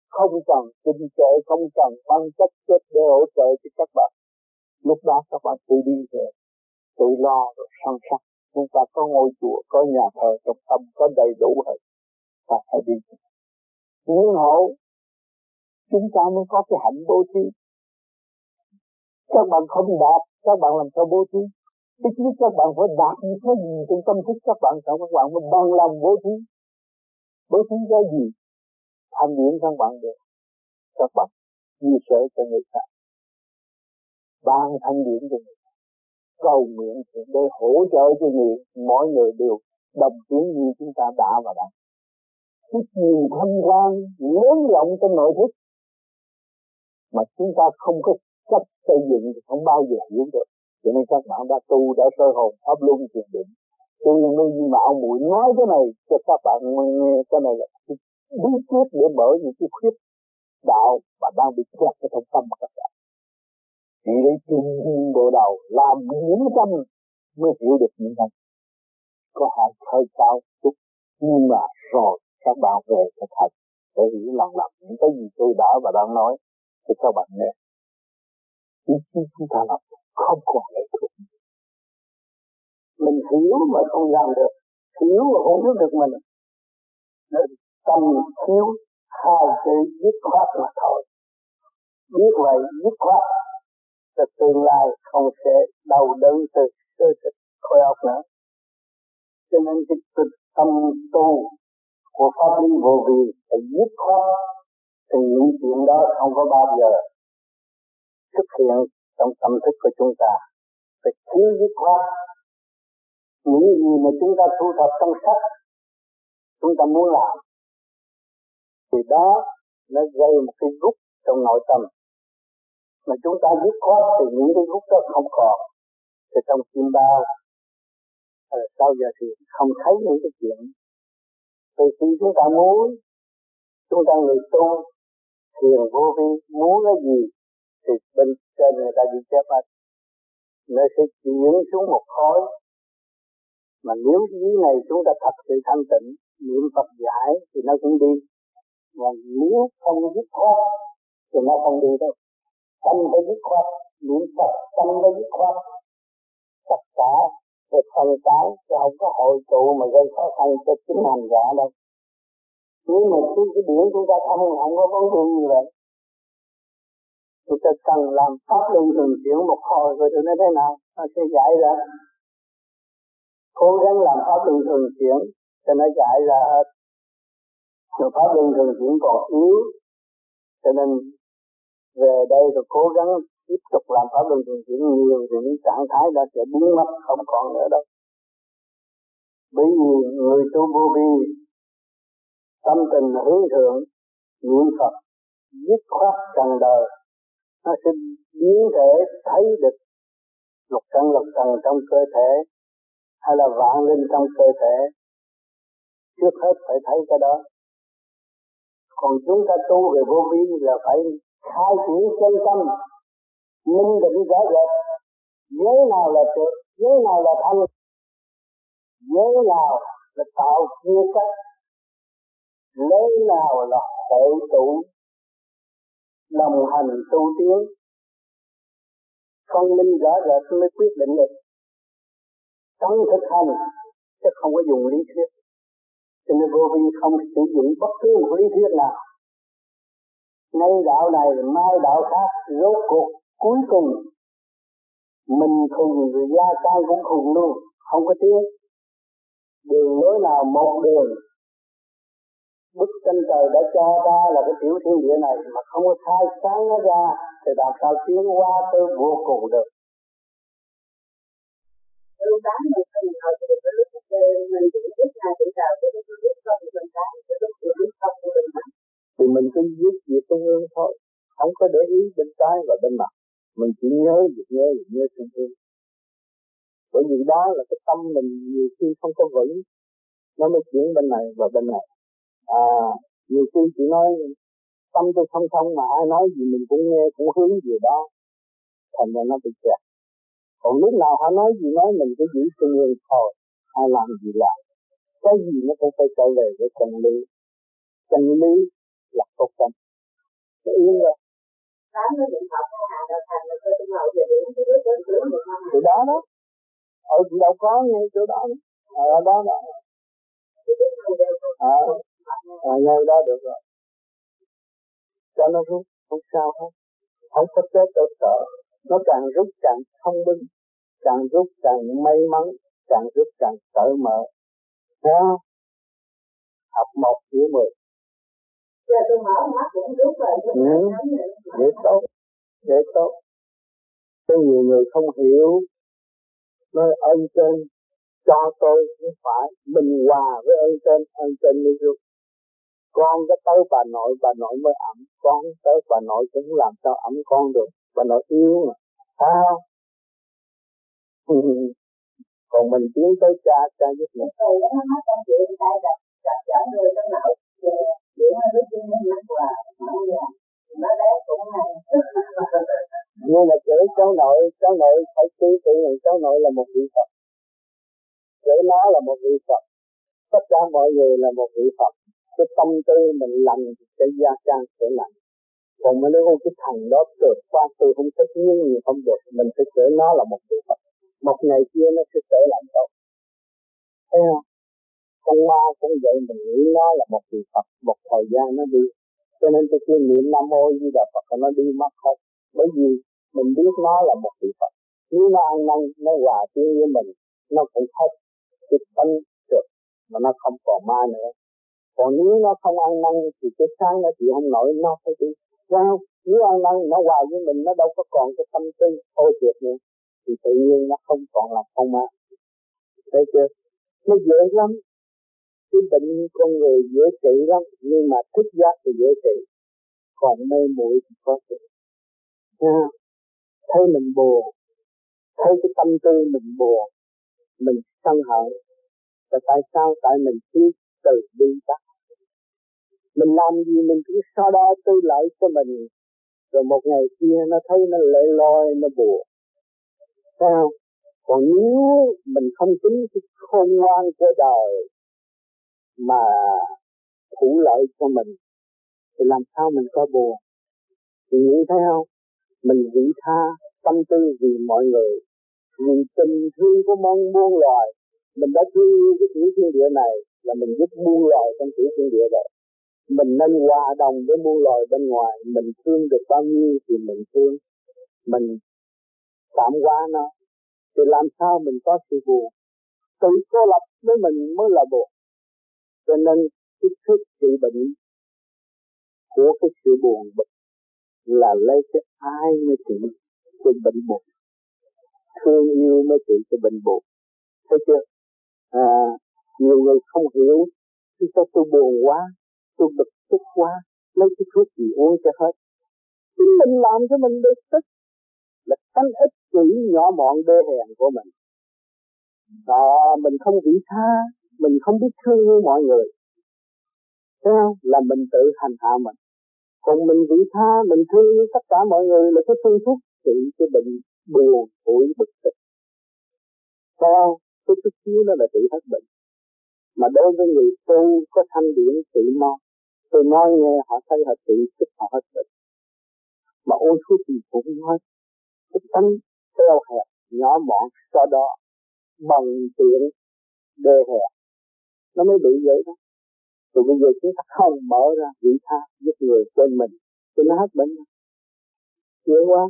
không cần kinh kệ, không cần băng chất chết để hỗ trợ cho các bạn. Lúc đó các bạn tự đi về, tự lo rồi săn sắc. Chúng ta có ngôi chùa, có nhà thờ trong tâm, có đầy đủ hết. Ta phải đi. Nhưng hậu chúng ta mới có cái hạnh bố thí. Các bạn không đạt, các bạn làm sao bố thí? Ít nhất các bạn phải đạt những cái gì trong tâm thức các bạn mới bằng lòng bố thí. Bố thí cái gì? Tham điển các bạn được. Các bạn chia sẻ cho người khác. Ban thanh điển cho người khác. Cầu nguyện để hỗ trợ cho mọi người đều đồng tiếng như chúng ta đã và đang. Cái nhìn thâm quan lớn rộng trong nội thức mà chúng ta không có cách xây dựng thì không bao giờ hiểu được. Cho nên các bạn đã tu, đã soi hồn pháp luân thiền định. Tôi mới mạo muội nói cái này cho các bạn nghe. Cái này là bí quyết để mở những cái khuyết đạo mà đang bị kẹt ở trong tâm các bạn. Chỉ để chung bộ đầu làm những tâm mới hiểu được những này. Có hỏi hơi cao chút, nhưng mà rồi các bạn về thực hành để hiểu lần những cái gì tôi đã và đang nói cho các bạn nghe. Ý chí chúng ta làm không còn lệ thuộc. Mình hiểu mà không làm được, hiểu mà không hiểu được mình. Nên tâm thiếu hai chữ dứt khoát mà thôi. Biết vậy dứt khoát, thì tương lai không sẽ đau đớn từ cơ thể khối óc nữa. Cho nên cái tâm tu của pháp lý vô vi phải dứt khoát, thì những chuyện đó không có bao giờ xuất hiện trong tâm thức của chúng ta. Phải thiếu dứt khoát. Những gì mà chúng ta thu thập trong sách, chúng ta muốn làm, thì đó nó gây một cái gút trong nội tâm. Mà chúng ta dứt khoát thì những cái gút đó không còn. Thì trong chim bao, sau giờ thì không thấy những cái chuyện. Từ khi chúng ta muốn, chúng ta người tu, thiền vô vi, muốn cái gì, thì bên trên người ta ghi chép hết. Nó sẽ chuyển xuống một khối. Mà nếu dưới này chúng ta thật sự thanh tịnh, niệm Phật giải thì nó cũng đi. Mà nếu không dứt khoát thì nó không đi đâu. Tâm phải dứt khoát, niệm Phật tâm phải dứt khoát. Tất cả về phần cái chứ không có hội tụ mà gây khó khăn cho chính hành giả đâu. Nếu mà cái điển chúng ta không có vấn đề như vậy, chúng ta cần làm pháp luân thường chuyển một hồi rồi nó thế nào, nó sẽ giải ra. Cố gắng làm pháp luân thường chuyển cho nó giải ra hết. Rồi pháp luân thường chuyển còn yếu, cho nên về đây rồi cố gắng tiếp tục làm pháp luân thường chuyển nhiều thì những trạng thái đó sẽ biến mất không còn nữa đâu. Bởi vì người tu vô vi tâm tình hướng thượng, niệm Phật dứt khoát trần đời, nó sẽ biến thể thấy được lục trần trong cơ thể hay là vạn linh trong cơ thể. Trước hết phải thấy cái đó. Còn chúng ta tu về vô vi là phải khai triển chân tâm, minh định rõ rệt. Giới nào là trượt, giới nào là thanh, giới nào là tạo chia cách, giới nào là hội tụ đồng hành tu tiến. Phân minh rõ rệt mới quyết định được. Trong thực hành chứ không có dùng lý thuyết. Cho nên vô vi không sử dụng bất cứ một lý thuyết nào. Nay đạo này mai đạo khác, rốt cuộc cuối cùng mình khùng rồi gia can cũng khùng luôn, không có tiếng. Đường lối nào một đường. Bức tranh trời đã cho ta là cái tiểu thiên địa này mà không có khai sáng nó ra thì làm sao tiến qua tới vô cùng được. Lúc đó mình không ngờ thì cái lúc mình chỉ biết là tự tạo cái lúc biết không mình cái lúc biết không mình mất. Thì mình cứ viết việc trung ương thôi, không có để ý bên trái và bên mặt. Mình chỉ nhớ trung ương. Bởi vì đó là cái tâm mình nhiều khi không có vững, nó mới chuyển bên này và bên này. Nhiều khi chỉ nói tâm tôi không mà ai nói gì mình cũng nghe, cũng hướng về đó, thành ra nó bị kẹt. Còn lúc nào họ nói gì nói mình cứ giữ trung ương thôi, ai làm gì làm, cái gì nó cũng phải trở về với chân lý. Chân lý là tốt chân. Cái yên rồi. Tám nó điện thoại Hà Đạo Thành là tôi ngồi về điện cái đứa tới một năm. Từ đó đó. Chị đâu có ngay chỗ đó. Ở đó đó. Ngay đó được rồi. Cho nó rút, không sao hết. Không có chết đâu sợ. Nó càng rút càng thông minh, càng rút càng may mắn, càng rút càng cởi mở. Học 1 hiểu 10. Giờ tôi mở mắt cũng rút rồi. Vậy tốt, vậy tốt. Có nhiều người không hiểu, nói ơn trên cho tôi không phải, mình hòa với ơn trên đi rút. Con có tới bà nội mới ẩm, con tới bà nội cũng làm sao ẩm con được, bà nội yêu mà, phải không? Còn mình tiến tới cha giúp mình. Rồi nó mắt con chuyện tay đặt chở người trong não, chuyện nó lúc đi nhắc hòa, nó bé cũng hay. Nhưng mà chửi cháu nội phải tư tưởng rằng cháu nội là một vị Phật, chửi nó là một vị Phật, tất cả mọi người là một vị Phật. Cái tâm tư mình lành cái gia trang sẽ lành. Còn mà nếu cái thằng đó được qua tôi không thích nhưng gì không được, mình phải chửi nó là một vị Phật. Một ngày kia nó sẽ trở lại tốt. Thấy không? Con ma cũng vậy, mình nghĩ nó là một vị Phật, một thời gian nó đi. Cho nên tôi kêu niệm Nam Mô Di Đà Phật nó đi mất hết. Bởi vì mình biết nó là một vị Phật. Nếu nó ăn năn, nó hòa tiếng với mình, nó cũng hết cái tánh được, mà nó không còn ma nữa. Còn nếu nó không ăn năn thì cái sáng nó chịu không nổi, nó phải đi. Sao? Nếu ăn năn nó hòa với mình, nó đâu có còn cái tâm tư ô trượt nữa, thì tự nhiên nó không còn là không ma. Thấy chưa? Nó dễ lắm. Cái bệnh con người dễ trị lắm, nhưng mà thức giác thì dễ trị, còn mê muội thì khó trị. Thấy mình buồn, thấy cái tâm tư mình buồn, mình sân hận, và tại sao? Tại mình thiếu từ bi tắc. Mình làm gì mình cũng so đo tư lợi cho mình, rồi một ngày kia nó thấy nó lẻ loi, nó buồn, phải không? Còn nếu mình không tính cái khôn ngoan của đời mà thủ lợi cho mình, thì làm sao mình có buồn? Thì nghĩ thấy không? Mình vị tha tâm tư vì mọi người, vì tình thương của muôn loài. Mình đã thương yêu cái tiểu thiên địa này là mình giúp muôn loài trong tiểu thiên địa rồi. Mình nên hòa đồng với muôn loài bên ngoài. Mình thương được bao nhiêu thì mình thương, mình tạm qua nó, thì làm sao mình có sự buồn? Tự cô lập với mình mới là buồn. Cho nên cái thức trị bệnh của cái sự buồn bực là lấy cái ai mới trị cái bệnh buồn, thương yêu mới trị cái bệnh buồn. Thấy chưa? Nhiều người không hiểu, khi sao tôi buồn quá, tôi bực tức quá, lấy cái thuốc gì uống cho hết. Chính mình làm cho mình bực tức, là tánh ích kỷ nhỏ mọn đê hèn của mình. Mình không vị tha, mình không biết thương yêu mọi người, thấy không? Là mình tự hành hạ mình. Còn mình vị tha, mình thương yêu tất cả mọi người là cái phương thuốc trị cái bệnh buồn, tuổi, bực tức. Thấy không? Cái chút xíu đó là trị hết bệnh. Mà đối với người tu có thanh điển trị mau, tôi nói nghe họ thấy họ trị sức họ hết bệnh. Mà ôn thuốc gì cũng hết. Cái tánh eo hẹp, nhỏ mọn, sau đó bằng tiện đê hẹp, nó mới bị vậy đó. Rồi bây giờ chúng ta không mở ra vị tha giúp người quên mình, thì nó hết bệnh. Dễ quá.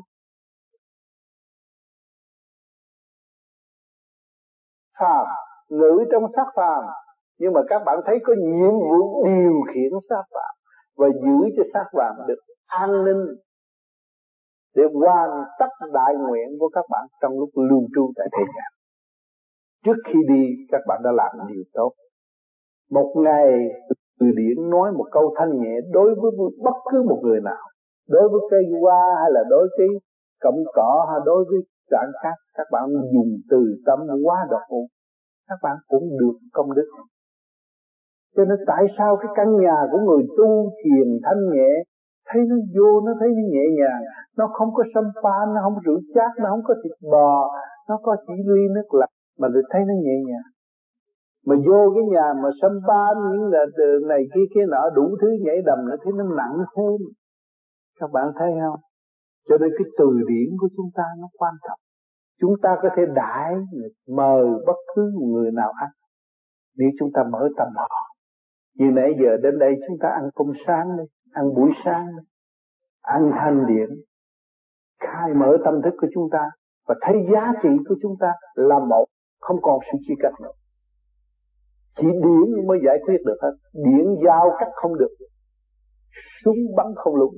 Phàm, ngữ trong sắc phàm, nhưng mà các bạn thấy có nhiệm vụ điều khiển sắc phàm và giữ cho sắc phàm được an ninh để hoàn tất đại nguyện của các bạn trong lúc lưu trú tại thế gian. Trước khi đi các bạn đã làm điều tốt. Một ngày từ điển nói một câu thanh nhẹ đối với bất cứ một người nào, đối với cây hoa hay là đối với cọng cỏ hay đối với trạng khác, các bạn dùng từ tâm quá độ, các bạn cũng được công đức. Cho nên tại sao cái căn nhà của người tu thiền thanh nhẹ, thấy nó vô, nó thấy nó nhẹ nhàng, nó không có sâm pha, nó không có rượu chát, nó không có thịt bò, nó có chỉ ly nước lạnh, mà được thấy nó nhẹ nhàng. Mà vô cái nhà mà sâm pha những này kia nọ đủ thứ nhảy đầm nữa thấy nó nặng thêm. Các bạn thấy không? Cho nên cái từ điển của chúng ta nó quan trọng. Chúng ta có thể đãi mời bất cứ người nào ăn nếu chúng ta mở tâm họ. Như nãy giờ đến đây chúng ta ăn cơm sáng đi, ăn buổi sáng đi, ăn thanh điển, khai mở tâm thức của chúng ta và thấy giá trị của chúng ta là một, không còn sự chia cắt nữa. Chỉ điển mới giải quyết được hết. Điển giao cắt không được, súng bắn không lũng,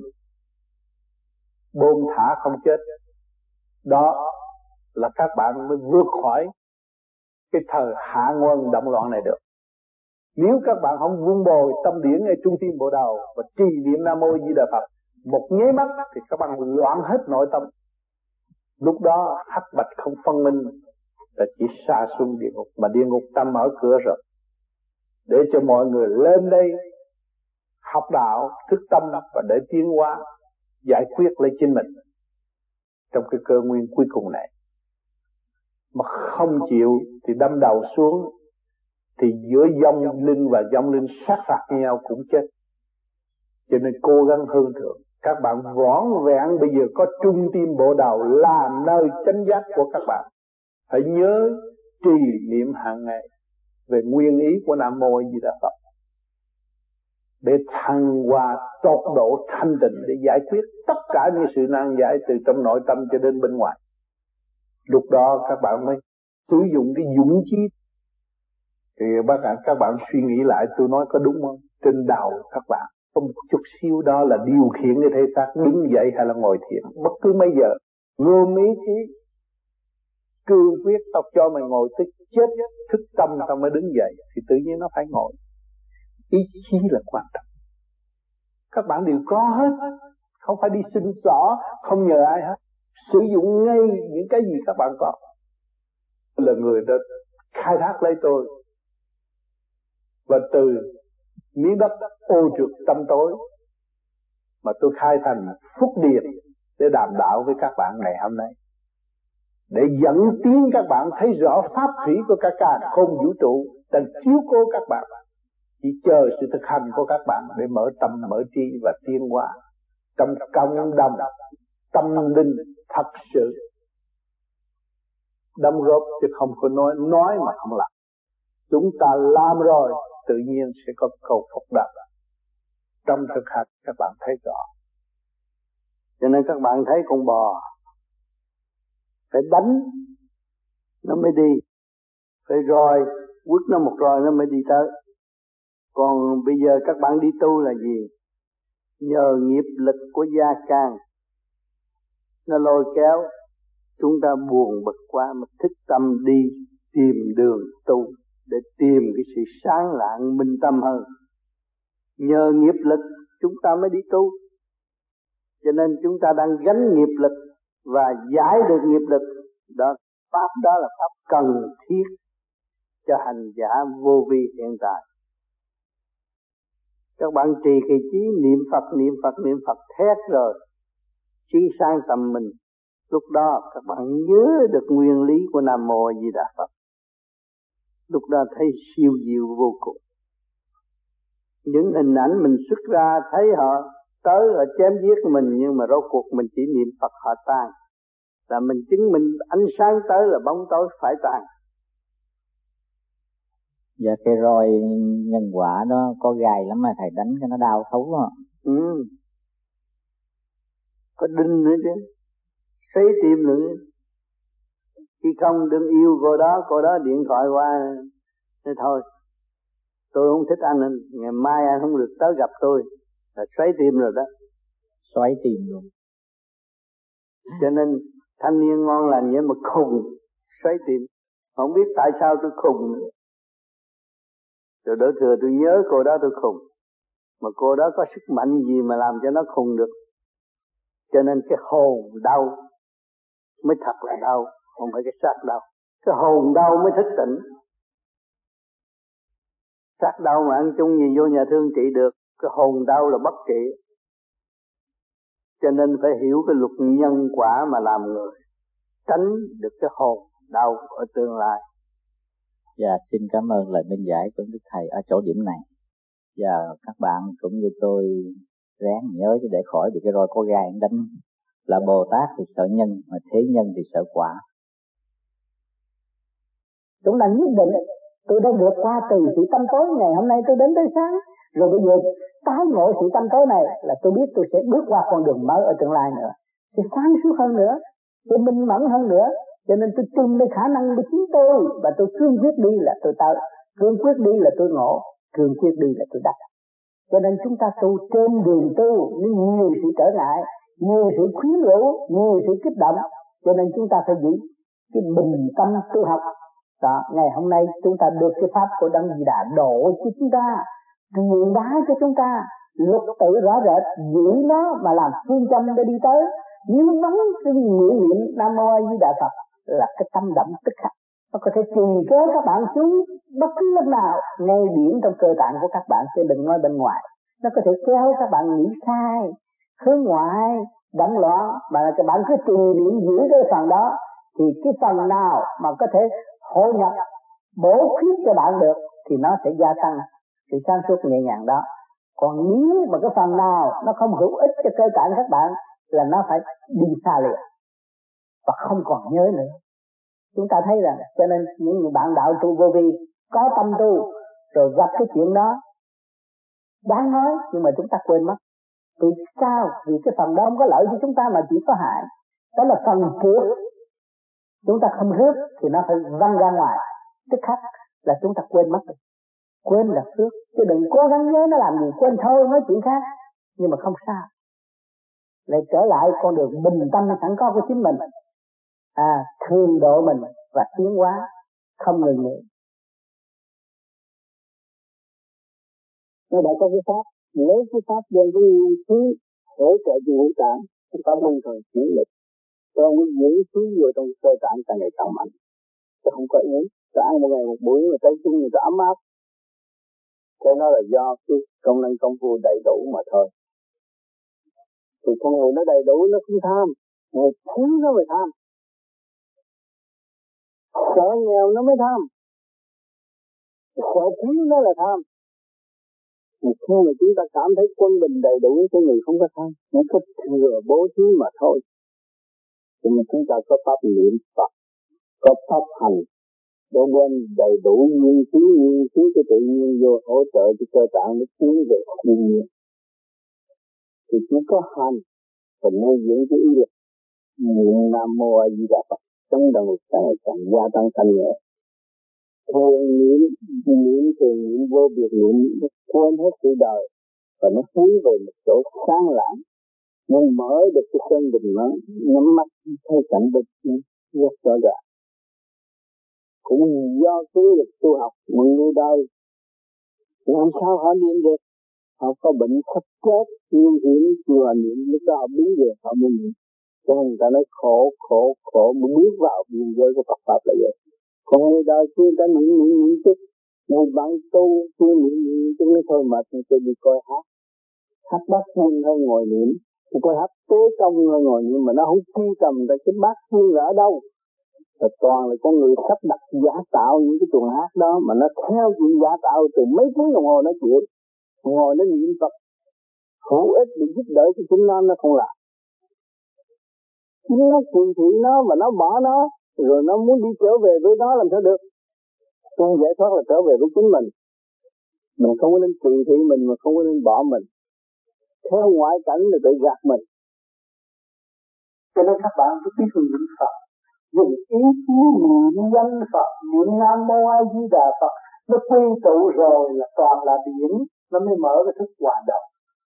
bom thả không chết. Đó là các bạn mới vượt khỏi cái thời hạ nguồn động loạn này được. Nếu các bạn không vun bồi tâm điển ở trung tim bộ đầu và trì niệm Nam Mô Di Đà Phật một nháy mắt thì các bạn loạn hết nội tâm. Lúc đó hắc bạch không phân minh, là chỉ sa xuống địa ngục, mà địa ngục ta mở cửa rồi để cho mọi người lên đây học đạo, thức tâm và để tiến hóa, giải quyết lấy chính mình trong cái cơ nguyên cuối cùng này. Mà không chịu thì đâm đầu xuống, thì giữa vong linh và vong linh sát phạt nhau cũng chết. Cho nên cố gắng hơn thượng. Các bạn vỏn vẹn bây giờ có trung tim bộ đầu là nơi chánh giác của các bạn. Hãy nhớ trì niệm hàng ngày về nguyên ý của Nam Mô Di Đà Phật để thăng hoa tột độ thanh tịnh, để giải quyết tất cả những sự nan giải từ trong nội tâm cho đến bên ngoài. Lúc đó các bạn mới sử dụng cái dũng chí. Thì các bạn suy nghĩ lại tôi nói có đúng không? Trên đầu các bạn có một chút xíu đó là điều khiển cái thể xác đứng dậy hay là ngồi thiền. Bất cứ mấy giờ gồm ý chí cương quyết tao cho mày ngồi tới chết, thức tâm tao mới đứng dậy, thì tự nhiên nó phải ngồi. Ý chí là quan trọng. Các bạn đều có hết, không phải đi xin xỏ, không nhờ ai hết. Sử dụng ngay những cái gì các bạn có. Là người đã khai thác lấy tôi, và từ miếng đất ô trượt tâm tối mà tôi khai thành phúc điền để đàm đạo với các bạn ngày hôm nay, để dẫn tiến các bạn thấy rõ pháp thủy của cả càn khôn vũ trụ đang chiếu cố các bạn. Chỉ chờ sự thực hành của các bạn để mở tâm, mở trí và tiến hóa trong cộng đồng tâm linh thật sự đóng góp, chứ không có nói mà không làm. Chúng ta làm rồi tự nhiên sẽ có cầu phúc đắc. Trong thực hành các bạn thấy rõ. Cho nên các bạn thấy con bò phải đánh nó mới đi, phải roi quất nó một roi nó mới đi tới. Còn bây giờ các bạn đi tu là gì? Nhờ nghiệp lực của gia can nó lôi kéo chúng ta buồn bực quá, mà thức tâm đi tìm đường tu để tìm cái sự sáng lạng minh tâm hơn. Nhờ nghiệp lực chúng ta mới đi tu. Cho nên chúng ta đang gánh nghiệp lực và giải được nghiệp lực. Đó, pháp đó là pháp cần thiết cho hành giả vô vi hiện tại. Các bạn trì kỳ trí niệm Phật thét rồi trí sáng tâm mình. Lúc đó các bạn nhớ được nguyên lý của Nam Mô Di Đà Phật. Lúc đó thấy siêu diệu vô cùng. Những hình ảnh mình xuất ra thấy họ tới ở chém giết mình, nhưng mà rốt cuộc mình chỉ niệm Phật họ tan. Là mình chứng minh ánh sáng tới là bóng tối phải tan. Dạ cái roi nhân quả đó có gai lắm mà thầy đánh cho nó đau thấu á. Có đinh nữa chứ, xấy tim nữa. Khi không đừng yêu cô đó điện thoại qua, nói thôi tôi không thích anh, ngày mai anh không được tới gặp tôi, là xoáy tim rồi đó. Xoáy tim luôn. Cho nên thanh niên ngon lành vậy mà khùng, xoáy tim. Không biết tại sao tôi khùng nữa. Rồi đỡ thừa tôi nhớ cô đó tôi khùng. Mà cô đó có sức mạnh gì mà làm cho nó khùng được. Cho nên cái hồn đau mới thật là đau, không phải cái xác đau. Cái hồn đau mới thức tỉnh. Xác đau mà ăn chung gì vô nhà thương trị được, cái hồn đau là bất trị. Cho nên phải hiểu cái luật nhân quả mà làm người, tránh được cái hồn đau ở tương lai. Dạ xin cảm ơn lời minh giải của Đức Thầy ở chỗ điểm này. Và các bạn cũng như tôi ráng nhớ chứ để khỏi bị cái roi có gai đánh. Là Bồ Tát thì sợ nhân, mà thế nhân thì sợ quả. Chúng ta nhất định tôi đã vượt qua từ sự tâm tối ngày hôm nay tôi đến tới sáng, rồi bây giờ tái ngộ sự tâm tối này là tôi biết tôi sẽ bước qua con đường mới ở tương lai nữa, sẽ sáng suốt hơn nữa, sẽ minh mẫn hơn nữa. Cho nên tôi tin cái khả năng của chính tôi, và tôi cương quyết đi là tôi tới, cương quyết đi là tôi ngộ, cương quyết đi là tôi đắc. Cho nên chúng ta tu trên đường tu, nếu nhiều sự trở ngại, nhiều sự khuyến rũ, nhiều sự kích động, cho nên chúng ta phải giữ cái bình tâm tu học. Đó, ngày hôm nay chúng ta được cái pháp của Đấng Di Đà độ cho chúng ta, truyền bá cho chúng ta luật tự rõ rệt, giữ nó mà làm phương châm để đi tới. Nếu vắng cái nguyện niệm Nam Mô A Di Đà Phật là cái tâm động tức khắc, nó có thể trì kéo các bạn xuống bất cứ lúc nào, ngay điểm trong cơ tạng của các bạn, chứ đừng nói bên ngoài. Nó có thể kéo các bạn nghĩ sai, hướng ngoại, đắn loạn, mà các bạn cứ trì niệm giữ cái phần đó, thì cái phần nào mà có thể hội nhập bổ khuyết cho bạn được thì nó sẽ gia tăng sự sáng suốt nhẹ nhàng đó. Còn nếu mà cái phần nào nó không hữu ích cho cơ tạng các bạn là nó phải đi xa liền và không còn nhớ nữa. Chúng ta thấy rằng cho nên những người bạn đạo tu vô vi có tâm tu rồi gặp cái chuyện đó đáng nói, nhưng mà chúng ta quên mất. Vì sao? Vì cái phần đó không có lợi cho chúng ta mà chỉ có hại. Đó là phần trước. Chúng ta không rước thì nó phải văng ra ngoài, tức khắc là chúng ta quên mất rồi. Quên là phước, chứ đừng cố gắng nhớ nó làm gì, quên thôi, nói chuyện khác. Nhưng mà không sao, lại trở lại con đường bình tâm sẵn có của chính mình, thương độ mình và tiến hóa không ngừng nghỉ. Nó đã có cái pháp, lấy cái pháp lên cái nguyên khí hỗ trợ cho ngũ tạng, chúng ta đồng thời chuyển lực, cho cái dưỡng khí vô trong cơ tạng càng ngày càng mạnh, chứ không có yếu. Ta ăn một ngày một buổi mà tay chân người ta ấm áp, thế nó là do cái công năng công phu đầy đủ mà thôi. Thì con người nó đầy đủ nó không tham, người thiếu nó mới tham, sợ nghèo nó mới tham, sợ thiếu nó là tham. Mà khi mà chúng ta cảm thấy quân bình đầy đủ cho người không có tham, chỉ có thừa bố thí mà thôi. Cho nên chúng ta có pháp niệm Phật, có pháp hành, để đem đầy đủ nguyên khí của tự nhiên vô hỗ trợ cho cơ tạng nó tiến về thiên nhiên. Thì chỉ có hành và nuôi dưỡng cái ý lực niệm Nam Mô A Di Đà Phật, trong đầu càng gia tăng thanh nhẹ. Thường niệm vô biệt niệm, nó quên hết sự đời và nó hướng về một chỗ sáng lãng, nhưng mở được cái sân bình nó nhắm mắt thấy cảnh bên rất rõ ràng. Cũng do cái lực tu học mọi người đây làm sao họ niệm được, họ có bệnh sắp chết nguy hiểm chùa niệm, lúc đó họ đứng về họ mới niệm. Cho nên người ta nói khổ mới bước vào biên giới của Phật pháp là vậy. Còn người đời khi người ta niệm chút, người bạn tu chưa niệm chút nó thôi mệt, tôi đi coi hát bát thiên hơn ngồi niệm. Tôi coi hát tế công hơn ngồi niệm, mà nó không truy tầm tại cái bát thiên là ở đâu. Là toàn là con người sắp đặt giả tạo những cái tuần hát đó, mà nó theo chuyện giả tạo từ mấy tiếng đồng hồ nó chịu. Ngồi nó niệm Phật hữu ích để giúp đỡ cho chính nó không làm. Chính nó kỳ thị nó mà nó bỏ nó, rồi nó muốn đi trở về với nó làm sao được. Tu giải thoát là trở về với chính mình. Mình không có nên kỳ thị mình, mà không có nên bỏ mình. Theo ngoại cảnh là tự gạt mình. Cho nên các bạn cứ biết niệm Phật, dùng ý chí niệm danh Phật, niệm Nam Mô A Di Đà Phật, nó quy tụ rồi là toàn là điển, nó mới mở cái thức hòa đồng.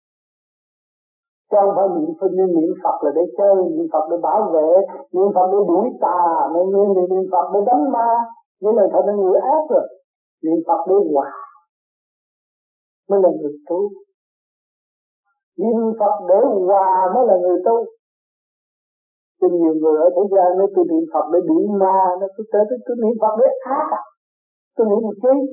Chứ không phải niệm Phật là để chơi, niệm Phật để bảo vệ, niệm Phật để đuổi tà, niệm Phật để đánh ma, những lời thật là người ác rồi. Niệm Phật để hòa mới là người tu. Niệm Phật để hòa mới là người tu. Cho nhiều người ở thế gian nói tôi niệm Phật để đuổi ma, nó tôi niệm Phật để ác à? Tôi niệm một chi?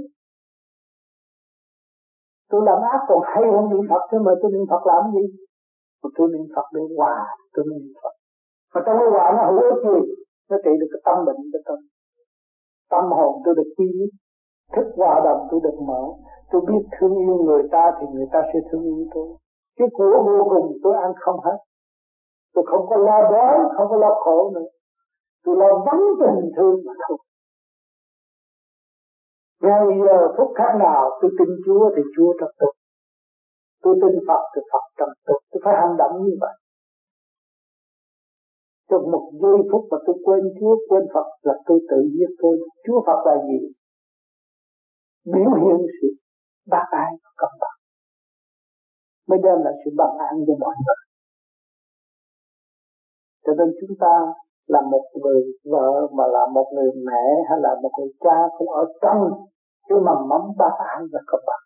Tôi làm ác còn hay hơn niệm Phật, chứ mà tôi niệm Phật làm gì? Mà tôi niệm Phật để hòa, tôi niệm Phật. Mà trong cái hòa nó hữu ích gì? Nó trị được cái tâm bệnh cho tôi. Tâm hồn tôi được quy nhất, thức hòa đồng tôi được mở. Tôi biết thương yêu người ta thì người ta sẽ thương yêu tôi. Cái của vô cùng tôi ăn không hết. Tôi không có lo đói, không có lo khổ nữa. Tôi lo vắng tình thương mà thôi. Ngay giờ phút khắc nào tôi tin Chúa thì Chúa trong tôi. Tôi tin Phật thì Phật trong tôi. Tôi phải hành động như vậy. Trong một giây phút mà tôi quên Chúa, quên Phật là tôi tự giết tôi. Chúa Phật là gì? Biểu hiện sự bác ái và công bằng, mới đem lại sự bằng an cho mọi người. Cho nên chúng ta là một người vợ mà là một người mẹ hay là một người cha cũng ở trong cái mầm mống bác ái và công bằng.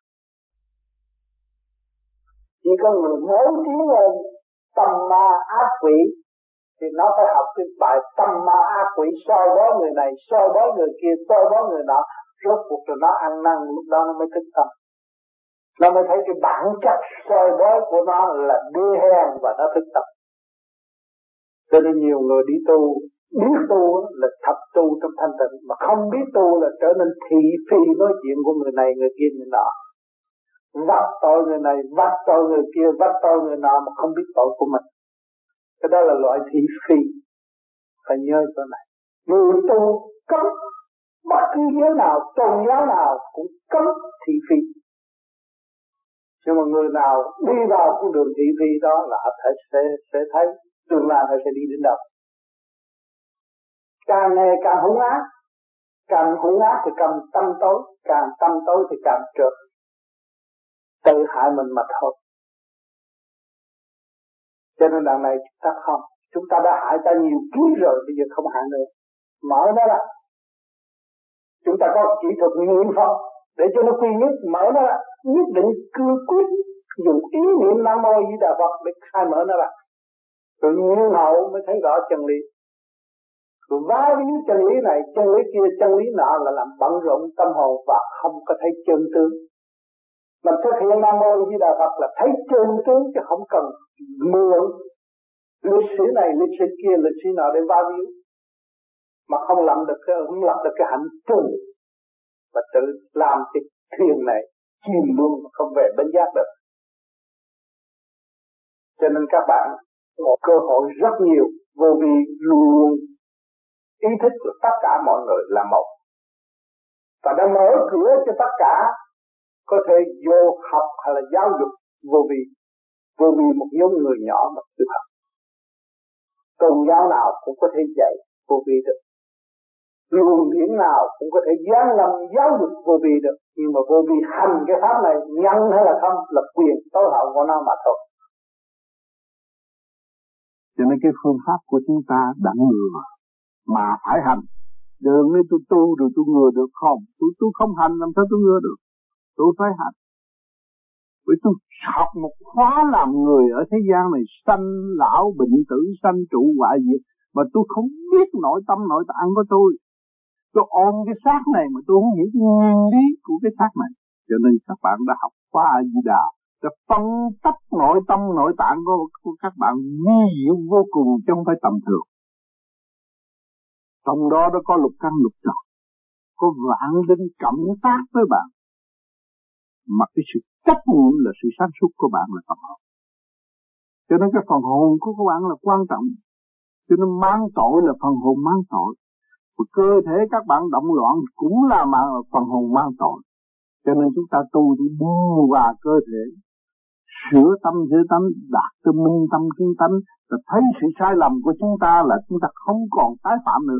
Chỉ có người muốn tiến lên tâm ma ác quỷ thì nó phải học cái bài tâm ma ác quỷ soi bói người này, soi bói người kia, soi bói người nọ, rốt cuộc rồi nó ăn năn, lúc đó nó mới thức tâm. Nó mới thấy cái bản chất soi bói của nó là đê hèn và nó thức tâm. Cho nên nhiều người đi tu, biết tu là thật tu trong thanh tịnh, mà không biết tu là trở nên thị phi nói chuyện của người này, người kia, người nọ. Vắt tội người này, vắt tội người kia, vắt tội người nọ mà không biết tội của mình. Cái đó là loại thị phi. Phải nhớ chỗ này. Người tu cấm bất cứ giới nào, tôn giáo nào cũng cấm thị phi. Nhưng mà người nào đi vào con đường thị phi đó là họ sẽ thấy tương lai họ sẽ đi đến đâu. Càng ngày càng hung ác, càng hung ác thì càng tâm tối, càng tâm tối thì càng trượt. Tự hại mình mà thôi. Cho nên đằng này chúng ta đã hại ta nhiều kiếp rồi, bây giờ không hại nữa. Mở nó ra. Chúng ta có kỹ thuật niệm Phật để cho nó quy nhất, mở nó ra, nhất định cương quyết dùng ý niệm Nam Mô Di Đà Phật để khai mở nó ra. Rồi nhiên hậu mới thấy rõ chân lý. Rồi vá víu chân lý này, chân lý kia, chân lý nọ là làm bận rộn tâm hồn và không có thấy chân tướng. Mà thực hiện Nam Mô Di Đà Phật là thấy chân tướng chứ không cần mượn lịch sử này, lịch sử kia, lịch sử nọ để vá víu. Mà không làm được cái hạnh trùng và tự làm cái thuyền này chìm luôn không về bến giác được. Cho nên các bạn có cơ hội rất nhiều, vô vi luôn ý thức của tất cả mọi người là một và đã mở cửa cho tất cả có thể vô học hay là giáo dục vô vi một nhóm người nhỏ mà tự học. Tôn giáo nào cũng có thể dạy vô vi được, luồng điển nào cũng có thể giáng lâm giáo dục vô vi được, nhưng mà vô vi hành cái pháp này nhân hay là không là quyền tối hậu của nó mà thôi. Cho nên cái phương pháp của chúng ta đặng ngừa mà phải hành. Đường nên tôi tu rồi tôi ngừa được không? Tôi không hành làm sao tôi ngừa được? Tôi phải hành. Vì tôi học một khóa làm người ở thế gian này, sanh lão bệnh tử, sanh trụ hoại diệt, mà tôi không biết nội tâm nội tạng của tôi. Tôi ôm cái xác này mà tôi không hiểu nguyên lý của cái xác này. Cho nên các bạn đã học khóa A Di Đà, đã phân tích nội tâm nội tạng của các bạn vi diệu vô cùng chứ không phải tầm thường. Trong đó nó có lục căn lục trần, có vạn linh cộng tác với bạn. Mà cái sự trách nhiệm là sự sáng suốt của bạn là phần hồn. Cho nên cái phần hồn của các bạn là quan trọng. Cho nên mang tội là phần hồn mang tội. Và cơ thể các bạn động loạn cũng là phần hồn mang tội. Cho nên chúng ta tu để buông hòa cơ thể, sửa tâm đạt tới minh tâm kiến tánh, và thấy sự sai lầm của chúng ta là chúng ta không còn tái phạm nữa.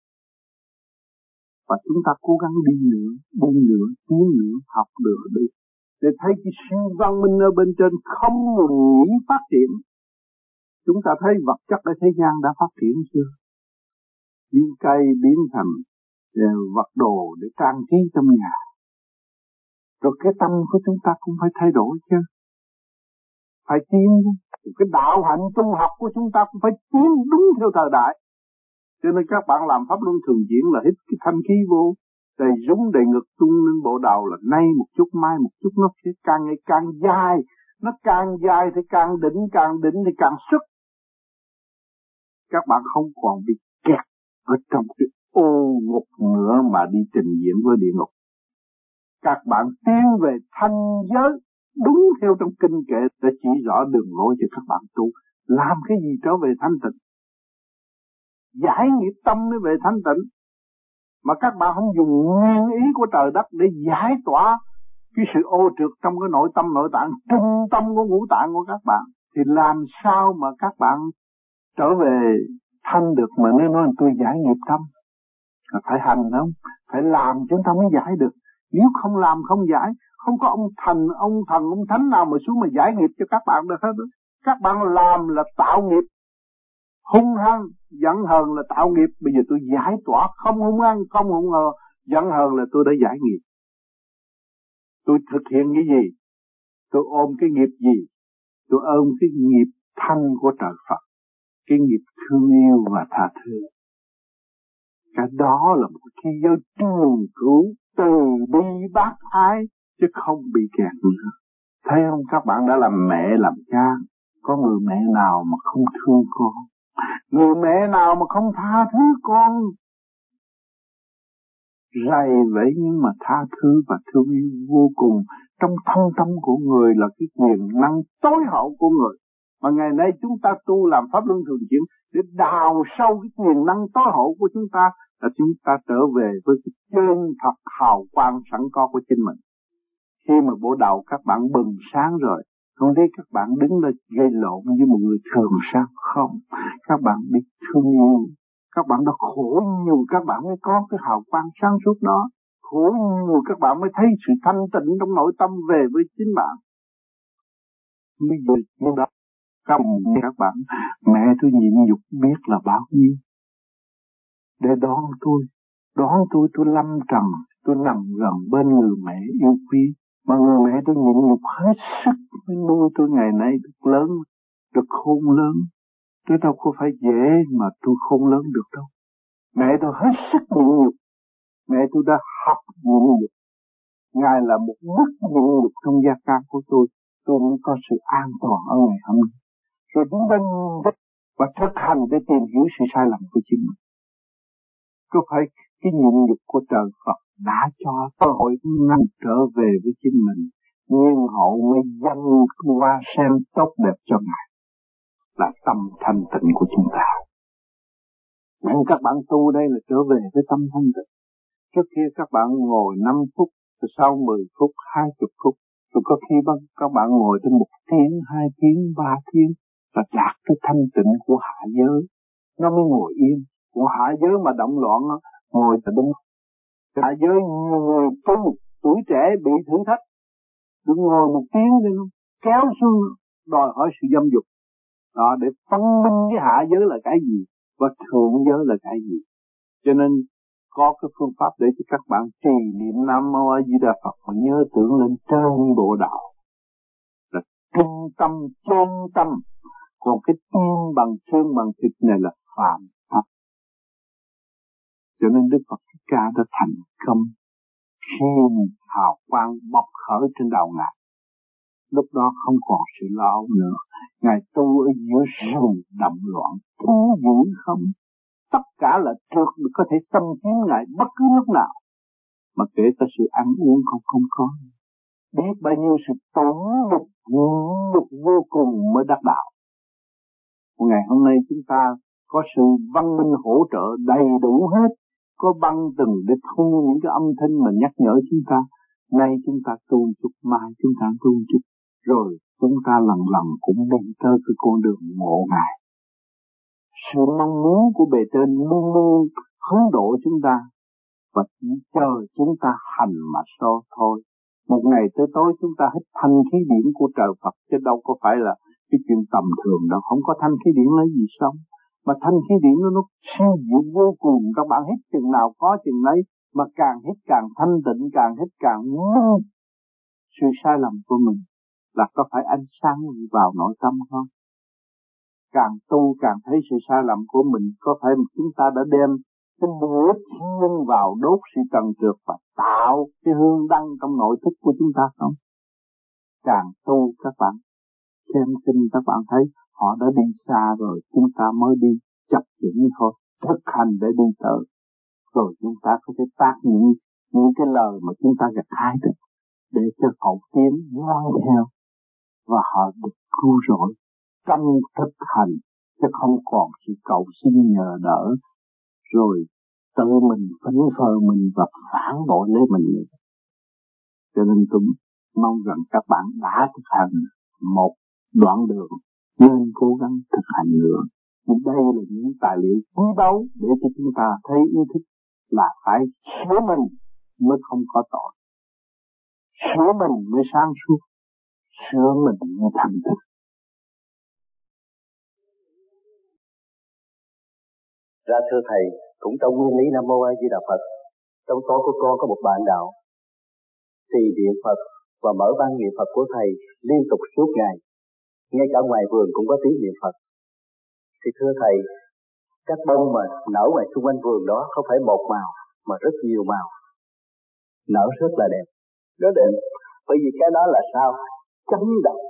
Và chúng ta cố gắng đi nữa, tiến nữa, học nữa đi. Để thấy cái siêu văn minh ở bên trên không ngừng nghỉ phát triển. Chúng ta thấy vật chất ở thế gian đã phát triển chưa? Biến cây biến thành vật đồ để trang trí trong nhà. Rồi cái tâm của chúng ta cũng phải thay đổi chứ. Phải tiến chứ. Cái đạo hạnh tu học của chúng ta cũng phải tiến đúng theo thời đại. Cho nên các bạn làm pháp luân thường chuyển là hít cái thanh khí vô, đầy rúng đầy ngực tung lên bộ đầu là nay một chút mai một chút, nó sẽ càng ngày càng dài, nó càng dài thì càng đỉnh thì càng sức. Các bạn không còn bị kẹt ở trong cái ô ngục nữa mà đi trình diễn với địa ngục. Các bạn tiến về thanh giới đúng theo trong kinh kệ để chỉ rõ đường lối cho các bạn tu. Làm cái gì trở về thanh tịnh, giải nghiệp tâm mới về thanh tịnh. Mà các bạn không dùng nguyên ý của trời đất để giải tỏa cái sự ô trượt trong cái nội tâm nội tạng, trung tâm của ngũ tạng của các bạn, thì làm sao mà các bạn trở về thanh được? Mà nếu nói tôi giải nghiệp tâm, phải hành không? Phải làm chúng ta mới giải được. Nếu không làm không giải, không có ông thần, ông thánh nào mà xuống mà giải nghiệp cho các bạn được hết. Các bạn làm là tạo nghiệp, hung hăng, giận hờn là tạo nghiệp. Bây giờ tôi giải tỏa, không hung hăng, không hung hờ, giận hờn là tôi đã giải nghiệp. Tôi thực hiện cái gì? Tôi ôm cái nghiệp gì? Tôi ôm cái nghiệp thanh của trời Phật, cái nghiệp thương yêu và tha thứ. Cái đó là một cái giới trường cứu, từ bi bác ái, chứ không bị kẹt nữa. Thấy không? Các bạn đã làm mẹ làm cha, có người mẹ nào mà không thương con, người mẹ nào mà không tha thứ con. Rầy vậy nhưng mà tha thứ và thương yêu vô cùng. Trong thâm tâm của người là cái quyền năng tối hậu của người. Mà ngày nay chúng ta tu làm pháp luân thường chuyển để đào sâu cái quyền năng tối hậu của chúng ta, là chúng ta trở về với cái chân thật hào quang sẵn có của chính mình. Khi mà bộ đầu các bạn bừng sáng rồi, không thấy các bạn đứng lên gây lộn với một người thường sao không? Các bạn biết thương yêu, các bạn đã khổ nhiều, các bạn mới có cái hào quang sáng suốt đó. Khổ nhiều các bạn mới thấy sự thanh tịnh trong nội tâm về với chính bạn. Bây giờ như đó, các bạn, mẹ tôi nhịn nhục biết là bao nhiêu. Để đón tôi lâm trần, tôi nằm gần bên người mẹ yêu quý. Mà người mẹ tôi nhịn nhục hết sức mới nuôi tôi ngày nay được lớn, được khôn lớn. Tôi đâu có phải dễ mà tôi khôn lớn được đâu. Mẹ tôi hết sức nhịn nhục. Mẹ tôi đã học nhịn nhục. Ngài là một mức nhịn nhục trong gia can của tôi mới có sự an toàn ở ngày hôm nay. Rồi chúng ta và thực hành để tìm hiểu sự sai lầm của chính mình. Có phải cái nhịn nhục của trời Phật đã cho cơ hội năng trở về với chính mình, nhiên hậu mới dâng hoa sen tốt đẹp cho Ngài, là tâm thanh tịnh của chúng ta. Nên các bạn tu đây là trở về với tâm thanh tịnh. Trước kia các bạn ngồi 5 phút, rồi sau 10 phút, 20 phút, rồi có khi các bạn ngồi trên 1 tiếng, 2 tiếng, 3 tiếng, là đạt cái thanh tịnh của hạ giới, nó mới ngồi yên. Của hạ giới mà động loạn, ngồi tại đúng. Hạ giới nhiều người tu, tuổi trẻ bị thử thách, đừng ngồi 1 tiếng cho nó kéo xuống, đòi hỏi sự dâm dục. Đó, để phân minh cái hạ giới là cái gì, và thượng giới là cái gì. Cho nên, có cái phương pháp để cho các bạn trì niệm Nam Mô A Di Đà Phật và nhớ tưởng lên trên bộ đạo. Là trung tâm, chân tâm. Còn cái tim bằng xương bằng thịt này là phạm pháp. Cho nên Đức Phật Thích Ca đã thành công khi hào quang bộc khởi trên đầu Ngài. Lúc đó không còn sự lo âu nữa. Ngài tu ở giữa rừng đậm loạn, thú dữ không. Tất cả là trượt có thể xâm chiếm Ngài bất cứ lúc nào. Mà kể cả sự ăn uống không có. Biết bao nhiêu sự tổn nhục vô cùng mới đắc đạo. Ngày hôm nay chúng ta có sự văn minh hỗ trợ đầy đủ hết. Có băng từng để thu những cái âm thanh mà nhắc nhở chúng ta. Nay chúng ta tu chút, mai chúng ta tu chút. Rồi chúng ta lần lần cũng đi tới cái con đường ngộ Ngài. Sự mong muốn của bề trên luôn luôn hướng độ chúng ta. Và chỉ chờ chúng ta hành mà thôi. Một ngày tới tối chúng ta hít thanh khí điển của trời Phật, chứ đâu có phải là cái chuyện tầm thường đâu. Không có thanh khí điển lấy gì sống. Mà thanh khí điển nó siêu diệu vô cùng. Các bạn hít chừng nào có chừng đấy. Mà càng hít càng thanh tịnh, càng hít càng nâng sự sai lầm của mình. Là có phải ánh sáng vào nội tâm không? Càng tu càng thấy sự sai lầm của mình. Có phải chúng ta đã đem cái lửa thiên vào đốt sự trần trượt và tạo cái hương đăng trong nội thức của chúng ta không? Càng tu các bạn xem kinh, các bạn thấy họ đã đi xa rồi, chúng ta mới đi chập chững thôi, thực hành để đi tới, rồi chúng ta có thể tác những cái lời mà chúng ta gặt hái được. để cho cậu tiến ngoan theo và họ được cứu rỗi trong thực hành, chứ không còn sự cầu xin nhờ đỡ rồi tự mình phấn phơ mình và phản bội lấy mình nữa. Cho nên tôi mong rằng các bạn đã thực hành một đoạn đường nên cố gắng thực hành nữa. Nhưng đây là những tài liệu quý báu để cho chúng ta thấy ý thức là phải sửa mình mới không có tội, sửa mình mới sáng suốt, sửa mình mới thành thực. Ra thưa thầy, cũng trong nguyên lý Nam Mô A Di Đà Phật, trong tối của con có một bạn đạo trì niệm Phật và mở ban niệm Phật của thầy liên tục suốt ngày, ngay cả ngoài vườn cũng có tiếng niệm Phật. Thì thưa thầy, các bông mà nở ngoài xung quanh vườn đó không phải một màu mà rất nhiều màu, nở rất là đẹp, rất đẹp. Bởi vì cái đó là sao? Chấn động,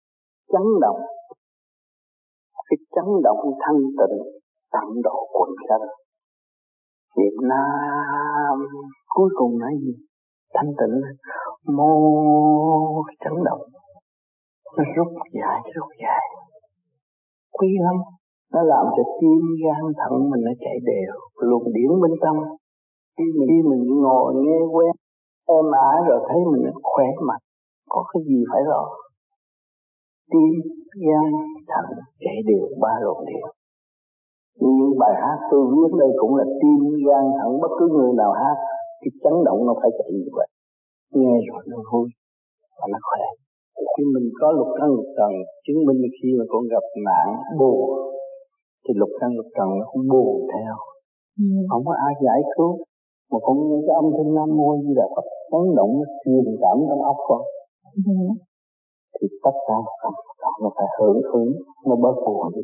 cái chấn động thanh tịnh tận độ quần sanh. Việt Nam cuối cùng nói gì? Thanh tịnh, mô chấn động, nó rút dài, quý lắm. Nó làm cho tim gan thận mình nó chạy đều, luồng điển bên trong. Khi mình ngồi nghe quen, êm ả rồi thấy mình khỏe mạnh, có cái gì phải lo. Tim gan thận chạy đều ba luồng điển. Những bài hát tôi viết đây cũng là tim gan thận, bất cứ người nào hát cái chấn động nó phải chạy như vậy. Nghe rồi nó vui và nó khỏe. Khi mình có lục căn lục trần, chứng minh khi mà con gặp nạn buồn thì lục căn lục trần nó cũng buồn theo. Không có ai giải cứu, mà con nghe cái âm thanh Nam Mô Di Đà Phật chấn động nó truyền cảm trong óc con. Thì tất cả nó phải hưởng ứng, nó bớt buồn đi.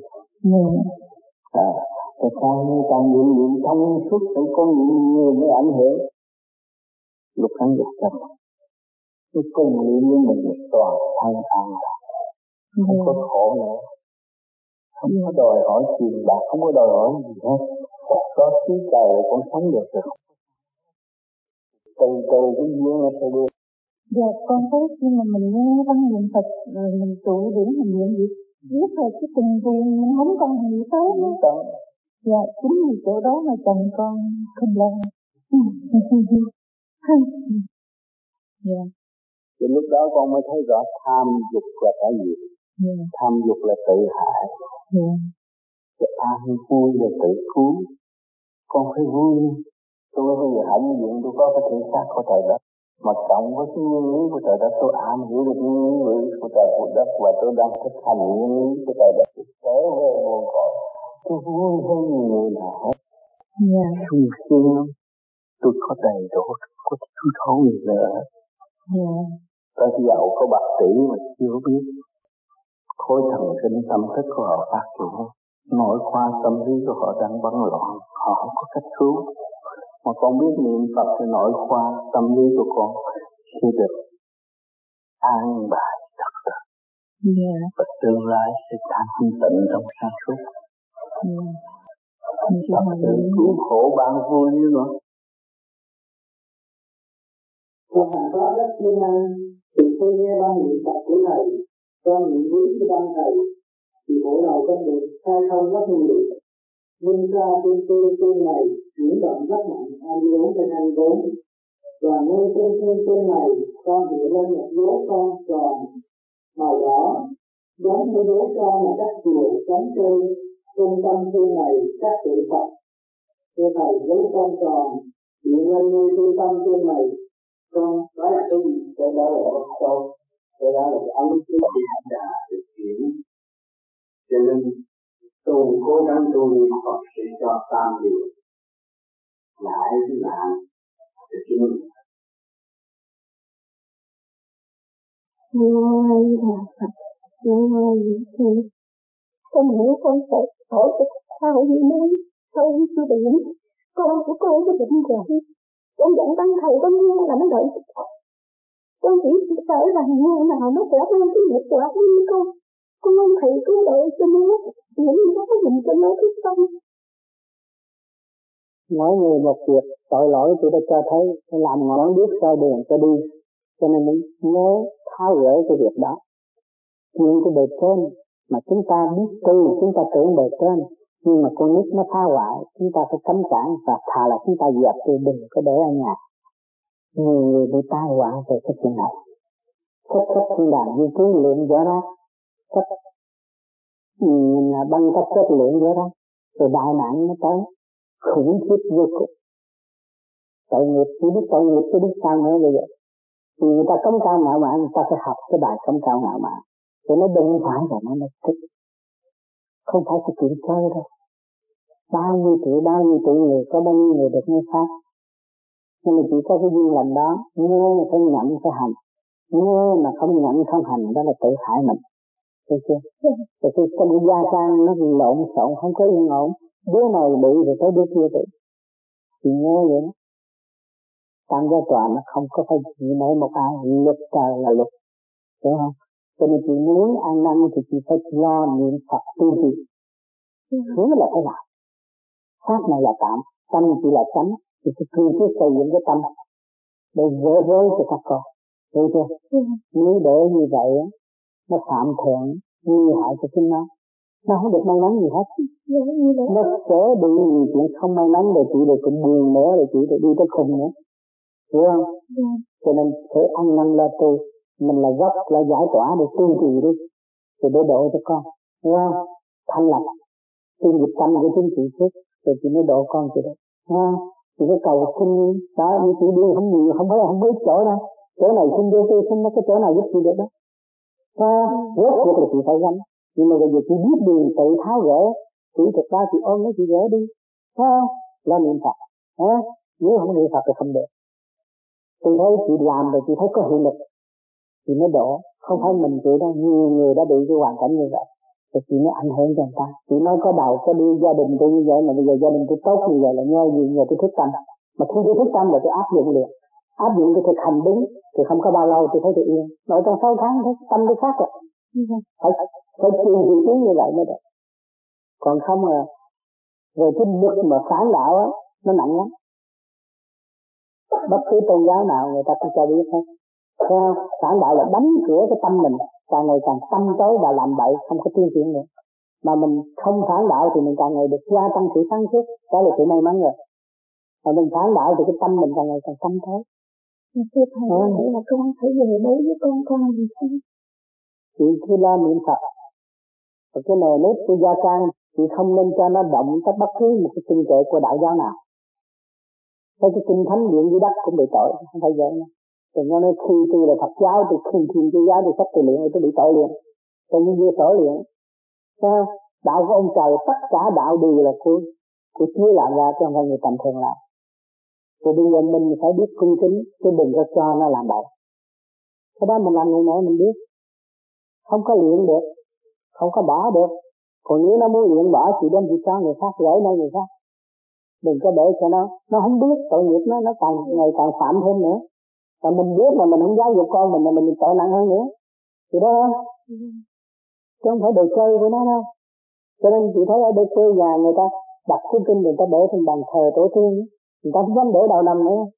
Rồi càng niệm thông suốt thì con niệm nhiều mới ảnh hưởng lục căn lục trần. Cái cùng niệm với mình toàn thân an lạc, không có khổ nữa, không có đòi hỏi tiền bạc, không có đòi hỏi gì hết. Có khí trời là con sống được rồi. Từ cái duyên nó sẽ đưa. Dạ, con thấy khi mà mình nghe văn niệm Phật rồi mình trụ điểm mình niệm gì biết rồi cái tình tiền mình không còn gì tới nữa. Dạ, chính vì chỗ đó mà chồng con không lo. Dạ. Thì lúc đó con mới thấy rõ tham dục là cái gì. Tham dục là tự hại. Cái an vui là tự cứu. Con phải vui. Tôi bây giờ hạnh diện tôi có cái thể xác của trời đất. Mà cộng với cái nguyên lý của trời đất, tôi am hiểu được nguyên lý của trời đất và tôi đang thực hành nguyên lý của trời đất. Trở về nguồn cội, tôi vui hơn nhiều người nào hết. Sung sướng lắm. Tôi có đầy đủ, có thiếu thốn gì nữa. Có giàu, có bác sĩ mà chưa biết. Khối thần kinh tâm thức của họ phát triển, nội khoa tâm lý của họ đang bấn loạn, họ không có cách cứu. Mà con biết niệm Phật thì nội khoa tâm lý của con sẽ được an bài thật sự. Và tương lai sẽ thanh tịnh trong sáng suốt. Phật sự cứu khổ ban vui nữa. Cuộc hành pháp rất thiên an, thì tôi nghe ban niệm Phật của Thầy, con niệm quý của ban Thầy, thì bộ đầu con được khai thông rất nhiều. Minh ra trên này chuyển động rất mạnh 24/24, và ngay trên này con hiện lên một dấu con tròn màu đỏ, giống như dấu con mà các chùa cắm trên trung tâm trên này các tượng Phật. Thưa Thầy, dấu con tròn hiện lên như trung tâm trên này, con nói là cái gì? Cái đó là một câu, cái đó là cái ấn ký bị hành giả thực hiện. Cho nên tôi cố gắng tu niệm Phật để cho tam điều giải nạn để cho mình. Ngôi là Phật, ngôi vị thi. Con hiểu con sẽ hỏi cho sao như nói, sao như chưa điểm. Con của con có định rồi. Con dẫn tăng Thầy con nghe là nó đợi sức khỏe. Con chỉ sợ rằng như nào nó sẽ mang cái nghiệp quả như con. Con ơn Thầy cứu độ cho nó, những nó có dùng cho nó thức tâm. Mỗi người một việc, tội lỗi tôi đã cho thấy, làm ngọn đuốc soi đường cho đi. Cho nên mình nhớ tháo gỡ cái việc đó. Chuyện của bề trên mà chúng ta biết tu, chúng ta tưởng bề trên, nhưng mà con nít nó phá hoại, chúng ta phải cấm cản và thà là chúng ta dẹp đi, đừng có để ở nhà. Nhiều người bị tai họa về cái chuyện này. Sách thiên đàng di ký lượng vỡ ra, băng cách chất lượng vỡ ra, rồi đại nạn nó tới, khủng khiếp vô cùng. Tội nghiệp, chỉ biết tội nghiệp, chứ biết sao nữa bây giờ. Vì người ta cấm cao ngạo mạn, người ta phải học cái bài cấm cao ngạo mạn. Rồi nó đừng phải là nó mới thích. Không phải cái chuyện chơi đâu. Bao nhiêu triệu người, có bao nhiêu người được nghe Pháp. Nhưng mà chỉ có cái duyên lành đó, nghe mà phải nhận phải hành. Nghe mà không nhận không hành, đó là tự hại mình. Thấy chưa? Rồi khi trong cái gia can nó lộn xộn, không có yên ổn. Đứa này bị rồi tới đứa kia bị. Thì nghe vậy đó. Tam gia tòa nó không có phải chỉ nể một ai, luật trời là luật. Hiểu không? Cho nên chị muốn ăn năn thì chị phải lo niệm Phật tu trì. Hứa là phải làm. Pháp này là tạm, tâm chỉ là chánh. Thì phải cương quyết xây dựng cái tâm để vỡ rối cho các con. Hiểu chưa? Nếu để như vậy nó phạm thượng, nguy hại cho chính nó không được may mắn gì hết. Nó sẽ bị nhiều chuyện không may mắn, rồi chị được cũng buồn nữa, rồi chị được đi tới khùng nữa. Hiểu không? Cho nên phải ăn năn lo tu. Mình là gốc, là giải tỏa để tu trì đi, rồi để độ cho con. Hiểu không? Thanh lập tiên nghiệp tâm của chính chị trước, rồi chị mới độ con chị được. Hiểu không? Chị phải cầu xin đó, như chị đi không nhiều, không biết chỗ đâu. Chỗ này xin vô tôi xin nó cái chỗ nào giúp chị được đó. Rốt cuộc là chị phải gánh. Nhưng mà bây giờ chị biết đường tự tháo gỡ, chị thực ra chị ôm nó chị gỡ đi. Là niệm Phật. Nếu không niệm Phật thì không được. Tôi thấy chị làm rồi chị thấy có hiệu lực chị mới đổ, không phải mình chị đâu, nhiều người đã bị cái hoàn cảnh như vậy thì chị mới ảnh hưởng cho người ta. Chị nói có đầu có đuôi, gia đình tôi như vậy mà bây giờ gia đình tôi tốt như vậy là nhờ gì, nhờ tôi thức tâm. Mà khi tôi thức tâm là tôi áp dụng liền, áp dụng tôi thực hành đúng thì không có bao lâu tôi thấy tôi yên. Nội trong 6 tháng thấy tâm tôi khác rồi. Phải truyền điều tiếng như vậy mới được. Còn không là rồi cái lực mà phản đạo á nó nặng lắm. Bất cứ tôn giáo nào người ta cũng cho biết hết. Phản đạo là đóng cửa cái tâm mình, càng ngày càng tâm tối và làm bậy, không có tiến triển nữa. Mà mình không phản đạo thì mình càng ngày được gia tăng sự sáng suốt, đó là sự may mắn rồi. Mà mình phản đạo thì cái tâm mình càng ngày càng tâm tối. Thưa thầy, vậy là con phải về đối với con làm sao? Chị cứ lo niệm Phật. Và cái nề nếp của gia can, chị không nên cho nó động tới bất cứ một cái kinh kệ của đạo giáo nào. Cái kinh thánh điện dưới đất cũng bị tội, không phải vậy nữa. Đừng có nói khi tôi là Phật giáo, tôi khi thiên chúa giáo, tôi sắp tôi luyện, tôi bị tội liền. Tôi như vô sở liền. Sao? Đạo của ông trời, tất cả đạo đều là của Chúa làm ra, chứ không phải người tầm thường làm. Rồi bây giờ mình phải biết cung kính, chứ đừng có cho nó làm bậy. Cái đó mình làm người mẹ mình biết. Không có luyện được, không có bỏ được. Còn nếu nó muốn luyện bỏ thì đem đi cho người khác, gửi nơi người khác. Đừng có để cho nó không biết tội nghiệp nó càng ngày càng phạm thêm nữa. Và mình biết mà mình không giáo dục con mình là mình tội nặng hơn nữa. Thì đó chứ không phải đồ chơi của nó đâu. Cho nên chị thấy ở đây quê nhà người ta đặt cuốn kinh người ta để trên bàn thờ tổ tiên, người ta không dám để đầu năm nữa.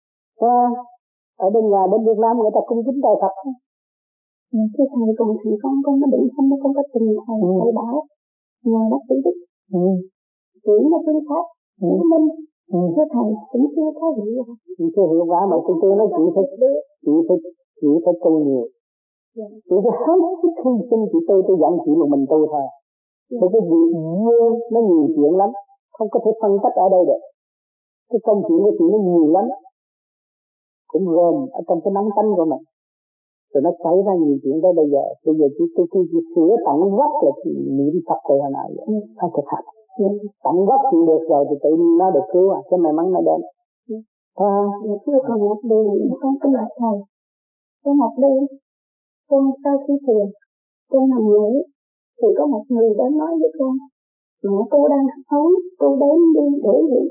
Ở bên nhà bên Việt Nam người ta cung kính Trời Phật. Thưa thầy, còn thằng con nó bệnh không, nó không có tình thầy bảo nhờ bác sĩ Đức chuyển nó phương pháp chứng minh. Thưa thầy cũng chưa có hiệu quả. Chưa hiệu quả mà tôi nói chị phải tu nhiều. Chị phải hết sức hy sinh chị tôi dặn chị một mình tu thôi. Bởi cái việc duyên nó nhiều chuyện lắm, không có thể phân tích ở đây được. Cái công chuyện của chị nó nhiều lắm, cũng gồm ở trong cái nóng tánh của mình. Rồi nó xảy ra nhiều chuyện tới bây giờ chị sửa tận gốc là chị niệm Phật từ hồi nào vậy, phải thực hành. Tận gốc chị được rồi thì tự nhiên nó được cứu cái may mắn nó đến. Thưa còn một đêm con cứ lại thầy, có một đêm con sau khi thiền con nằm ngủ thì có một người đến nói với con mẹ cô đang sống, cô đến đi để gì.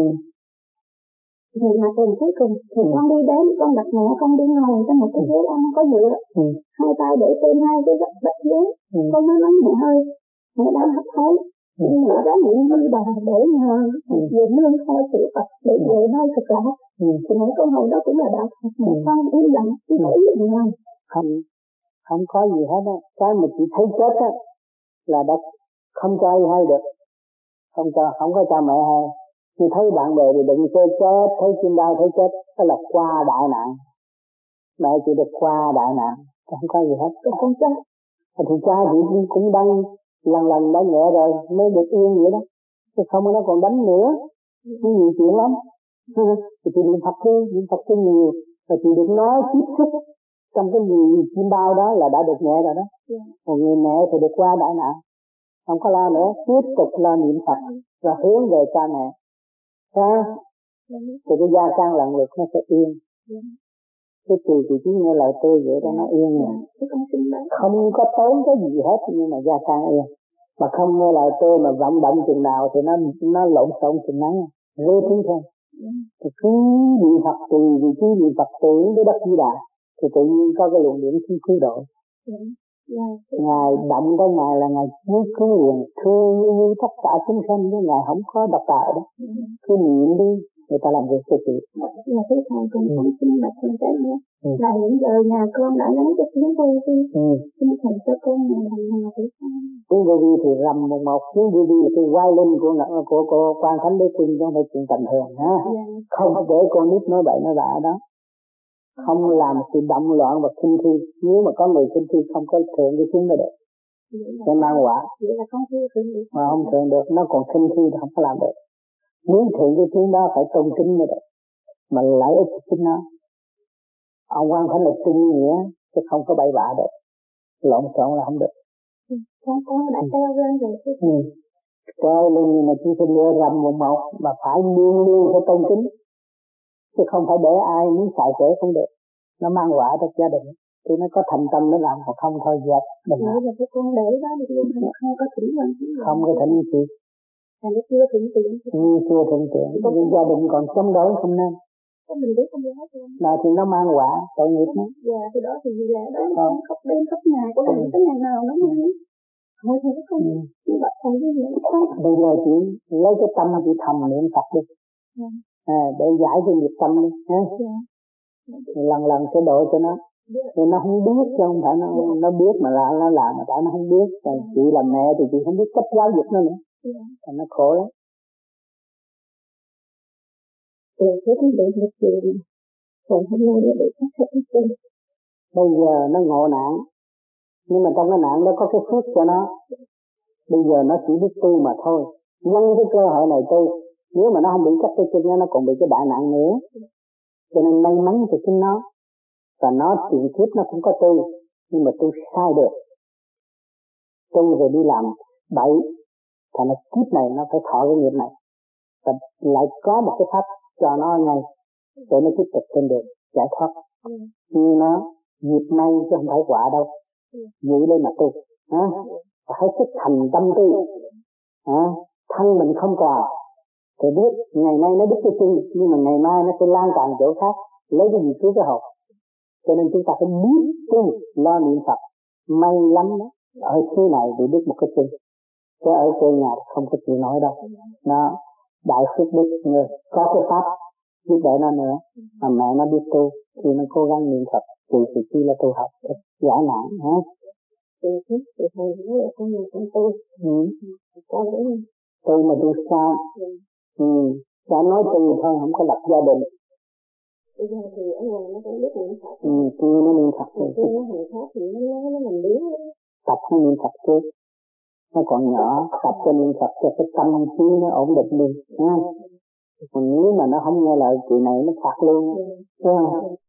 Thì mà tuần cuối cùng thì con đi đến, con đặt mẹ con đi ngồi trong một cái ghế ăn có nhựa, hai tay để trên hai cái đất ghế. Con mới nói mẹ ơi, mẹ đang hấp hối, mẹ đã niệm Di Đà để nhờ về nương theo sự Phật để về nơi thực lạc. Cho nên câu hỏi đó cũng là đạo Phật, một con im lặng, chứ có ý định nào. Không có gì hết á. Cái mà chỉ thấy chết á là đã không cho ai hay được, không có cho mẹ hay. Khi thấy bạn bè thì đừng chơi chết, thấy chim đau thấy chết, đó là qua đại nạn. Mẹ chỉ được qua đại nạn, không có gì hết. Còn con cha thì cha thì cũng đang lần đã nhẹ rồi mới được yên vậy đó, chứ không nó còn đánh nữa, có nhiều chuyện lắm. Thì chị niệm Phật cho nhiều, rồi chị được nói tiếp xúc trong cái gì chim bao đó là đã được nhẹ rồi đó. Còn người mẹ thì được qua đại nạn, không có lo nữa, tiếp tục lo niệm Phật và hướng về cha mẹ. Thì cái gia can lần lượt nó sẽ yên. Cái chị chỉ nghe lời tôi vậy đó, nó yên rồi. Không có tốn cái gì hết nhưng mà gia can yên. Mà không nghe lời tôi mà vận động chừng nào thì nó lộn xộn chừng nấy, rơi xuống thôi. Thì cứ niệm Phật trì, vì cứ niệm Phật tưởng tới đất Di Đà thì tự nhiên có cái luồng điển cứu độ. Ngài động tới Ngài là Ngài cứu liền, thương yêu tất cả chúng sanh, với Ngài không có độc tài đó. Cứ niệm đi, người ta làm việc cho chị. Nhà thứ hai con xin bạch thầy cái nữa là hiện giờ nhà con đã lấy cái tiếng vô vi, xin thầy cho con làm nào để sao? Tiếng vô vi thì rầm một tiếng vô vi là cái quay lên của Quan Thánh Đế Quân, chứ không phải chuyện tầm thường ha. Không để con nít nói bậy nói bạ đó, không làm sự động loạn và khinh thi. Nếu mà có người khinh thi không có thượng cái tiếng đó được, sẽ mang quả. Vậy là con thượng được. Mà không thượng được, nó còn khinh thi thì không có làm được. Muốn thượng cái tiếng đó phải tôn kính mới được, mà lợi ích chính nó. Ông Quan Thánh là tinh nghĩa chứ không có bậy bạ được, lộn xộn là không được. Con đã treo lên rồi. Treo lên nhưng mà chỉ phải lựa rầm một mà phải luôn phải tôn kính, chứ không phải để ai muốn xài kể không được. Nó mang quả cho gia đình thì nó có thành tâm nó làm, còn không thôi dẹp. Vậy là cái con để đó thì không có thỉnh lần. Không có thỉnh gì. Là nó chưa thuận tiện. Chưa thuận tiện. Nhưng gia đình còn chống đối không nên. Mình biết không biết luôn. Nào thì nó mang quả, tội nghiệp nó. Dạ thì đó thì là đó con khóc đêm khóc ngày của mình cái ngày nào nó mang. Thôi thầy không. Bật thầy đi vậy. Bây giờ chị lấy cái tâm chị thầm niệm Phật đi. Để giải cái nghiệp tâm đi. Lần sẽ độ cho nó. Thì nó không biết chứ không phải nó biết mà nó làm mà tại nó không biết. Chị là mẹ thì chị không biết cách giáo dục nó nữa. Thì nó khổ lắm. Rồi cái việc được gì còn hôm nay nó được phát hiện. Bây giờ nó ngộ nạn, nhưng mà trong cái nạn đó có cái phước cho nó. Bây giờ nó chỉ biết tu mà thôi, nhân cái cơ hội này tu. Nếu mà nó không bị cắt cái chân nó còn bị cái đại nạn nữa. Cho nên may mắn cho chính nó. Và nó tiền kiếp nó cũng có tu, nhưng mà tu sai được. Tu rồi đi làm bậy, thành ra kiếp này nó phải thọ cái nghiệp này. Và lại có một cái pháp cho nó ngay, để nó tiếp tục trên đường giải thoát. Nhưng nó nghiệp nay chứ không phải quả đâu. Giữ lên mà tu. Và hãy sức thành tâm tu. Thân mình không còn thì biết ngày nay nó đứt cái chân, nhưng mà ngày mai nó sẽ lan tràn chỗ khác, lấy cái gì cứu cái hồn. Cho nên chúng ta phải biết tu, lo niệm Phật. May lắm đó, ở xứ này bị đứt một cái chân, chứ ở quê nhà không có chịu nói đâu. Nó đại phước đức, người có cái pháp giúp đỡ nó nữa. Mà mẹ nó biết tu thì nó cố gắng niệm Phật, thì chi là tu học giải nạn hả? Thì thầy nói là con nhà con tu. Con cũng tu mà tu sao? Đã nói tu thôi, không có lập gia đình. bây giờ thì ở ngoài nó cũng biết niệm Phật. Chưa nó niệm Phật. Khi nó hành pháp thì nó làm biến. Tập nó niệm Phật trước. Nó còn nhỏ, tập cho niệm Phật cho cái tâm trí nó ổn định đi. Còn nếu mà nó không nghe lời chuyện này nó phạt luôn.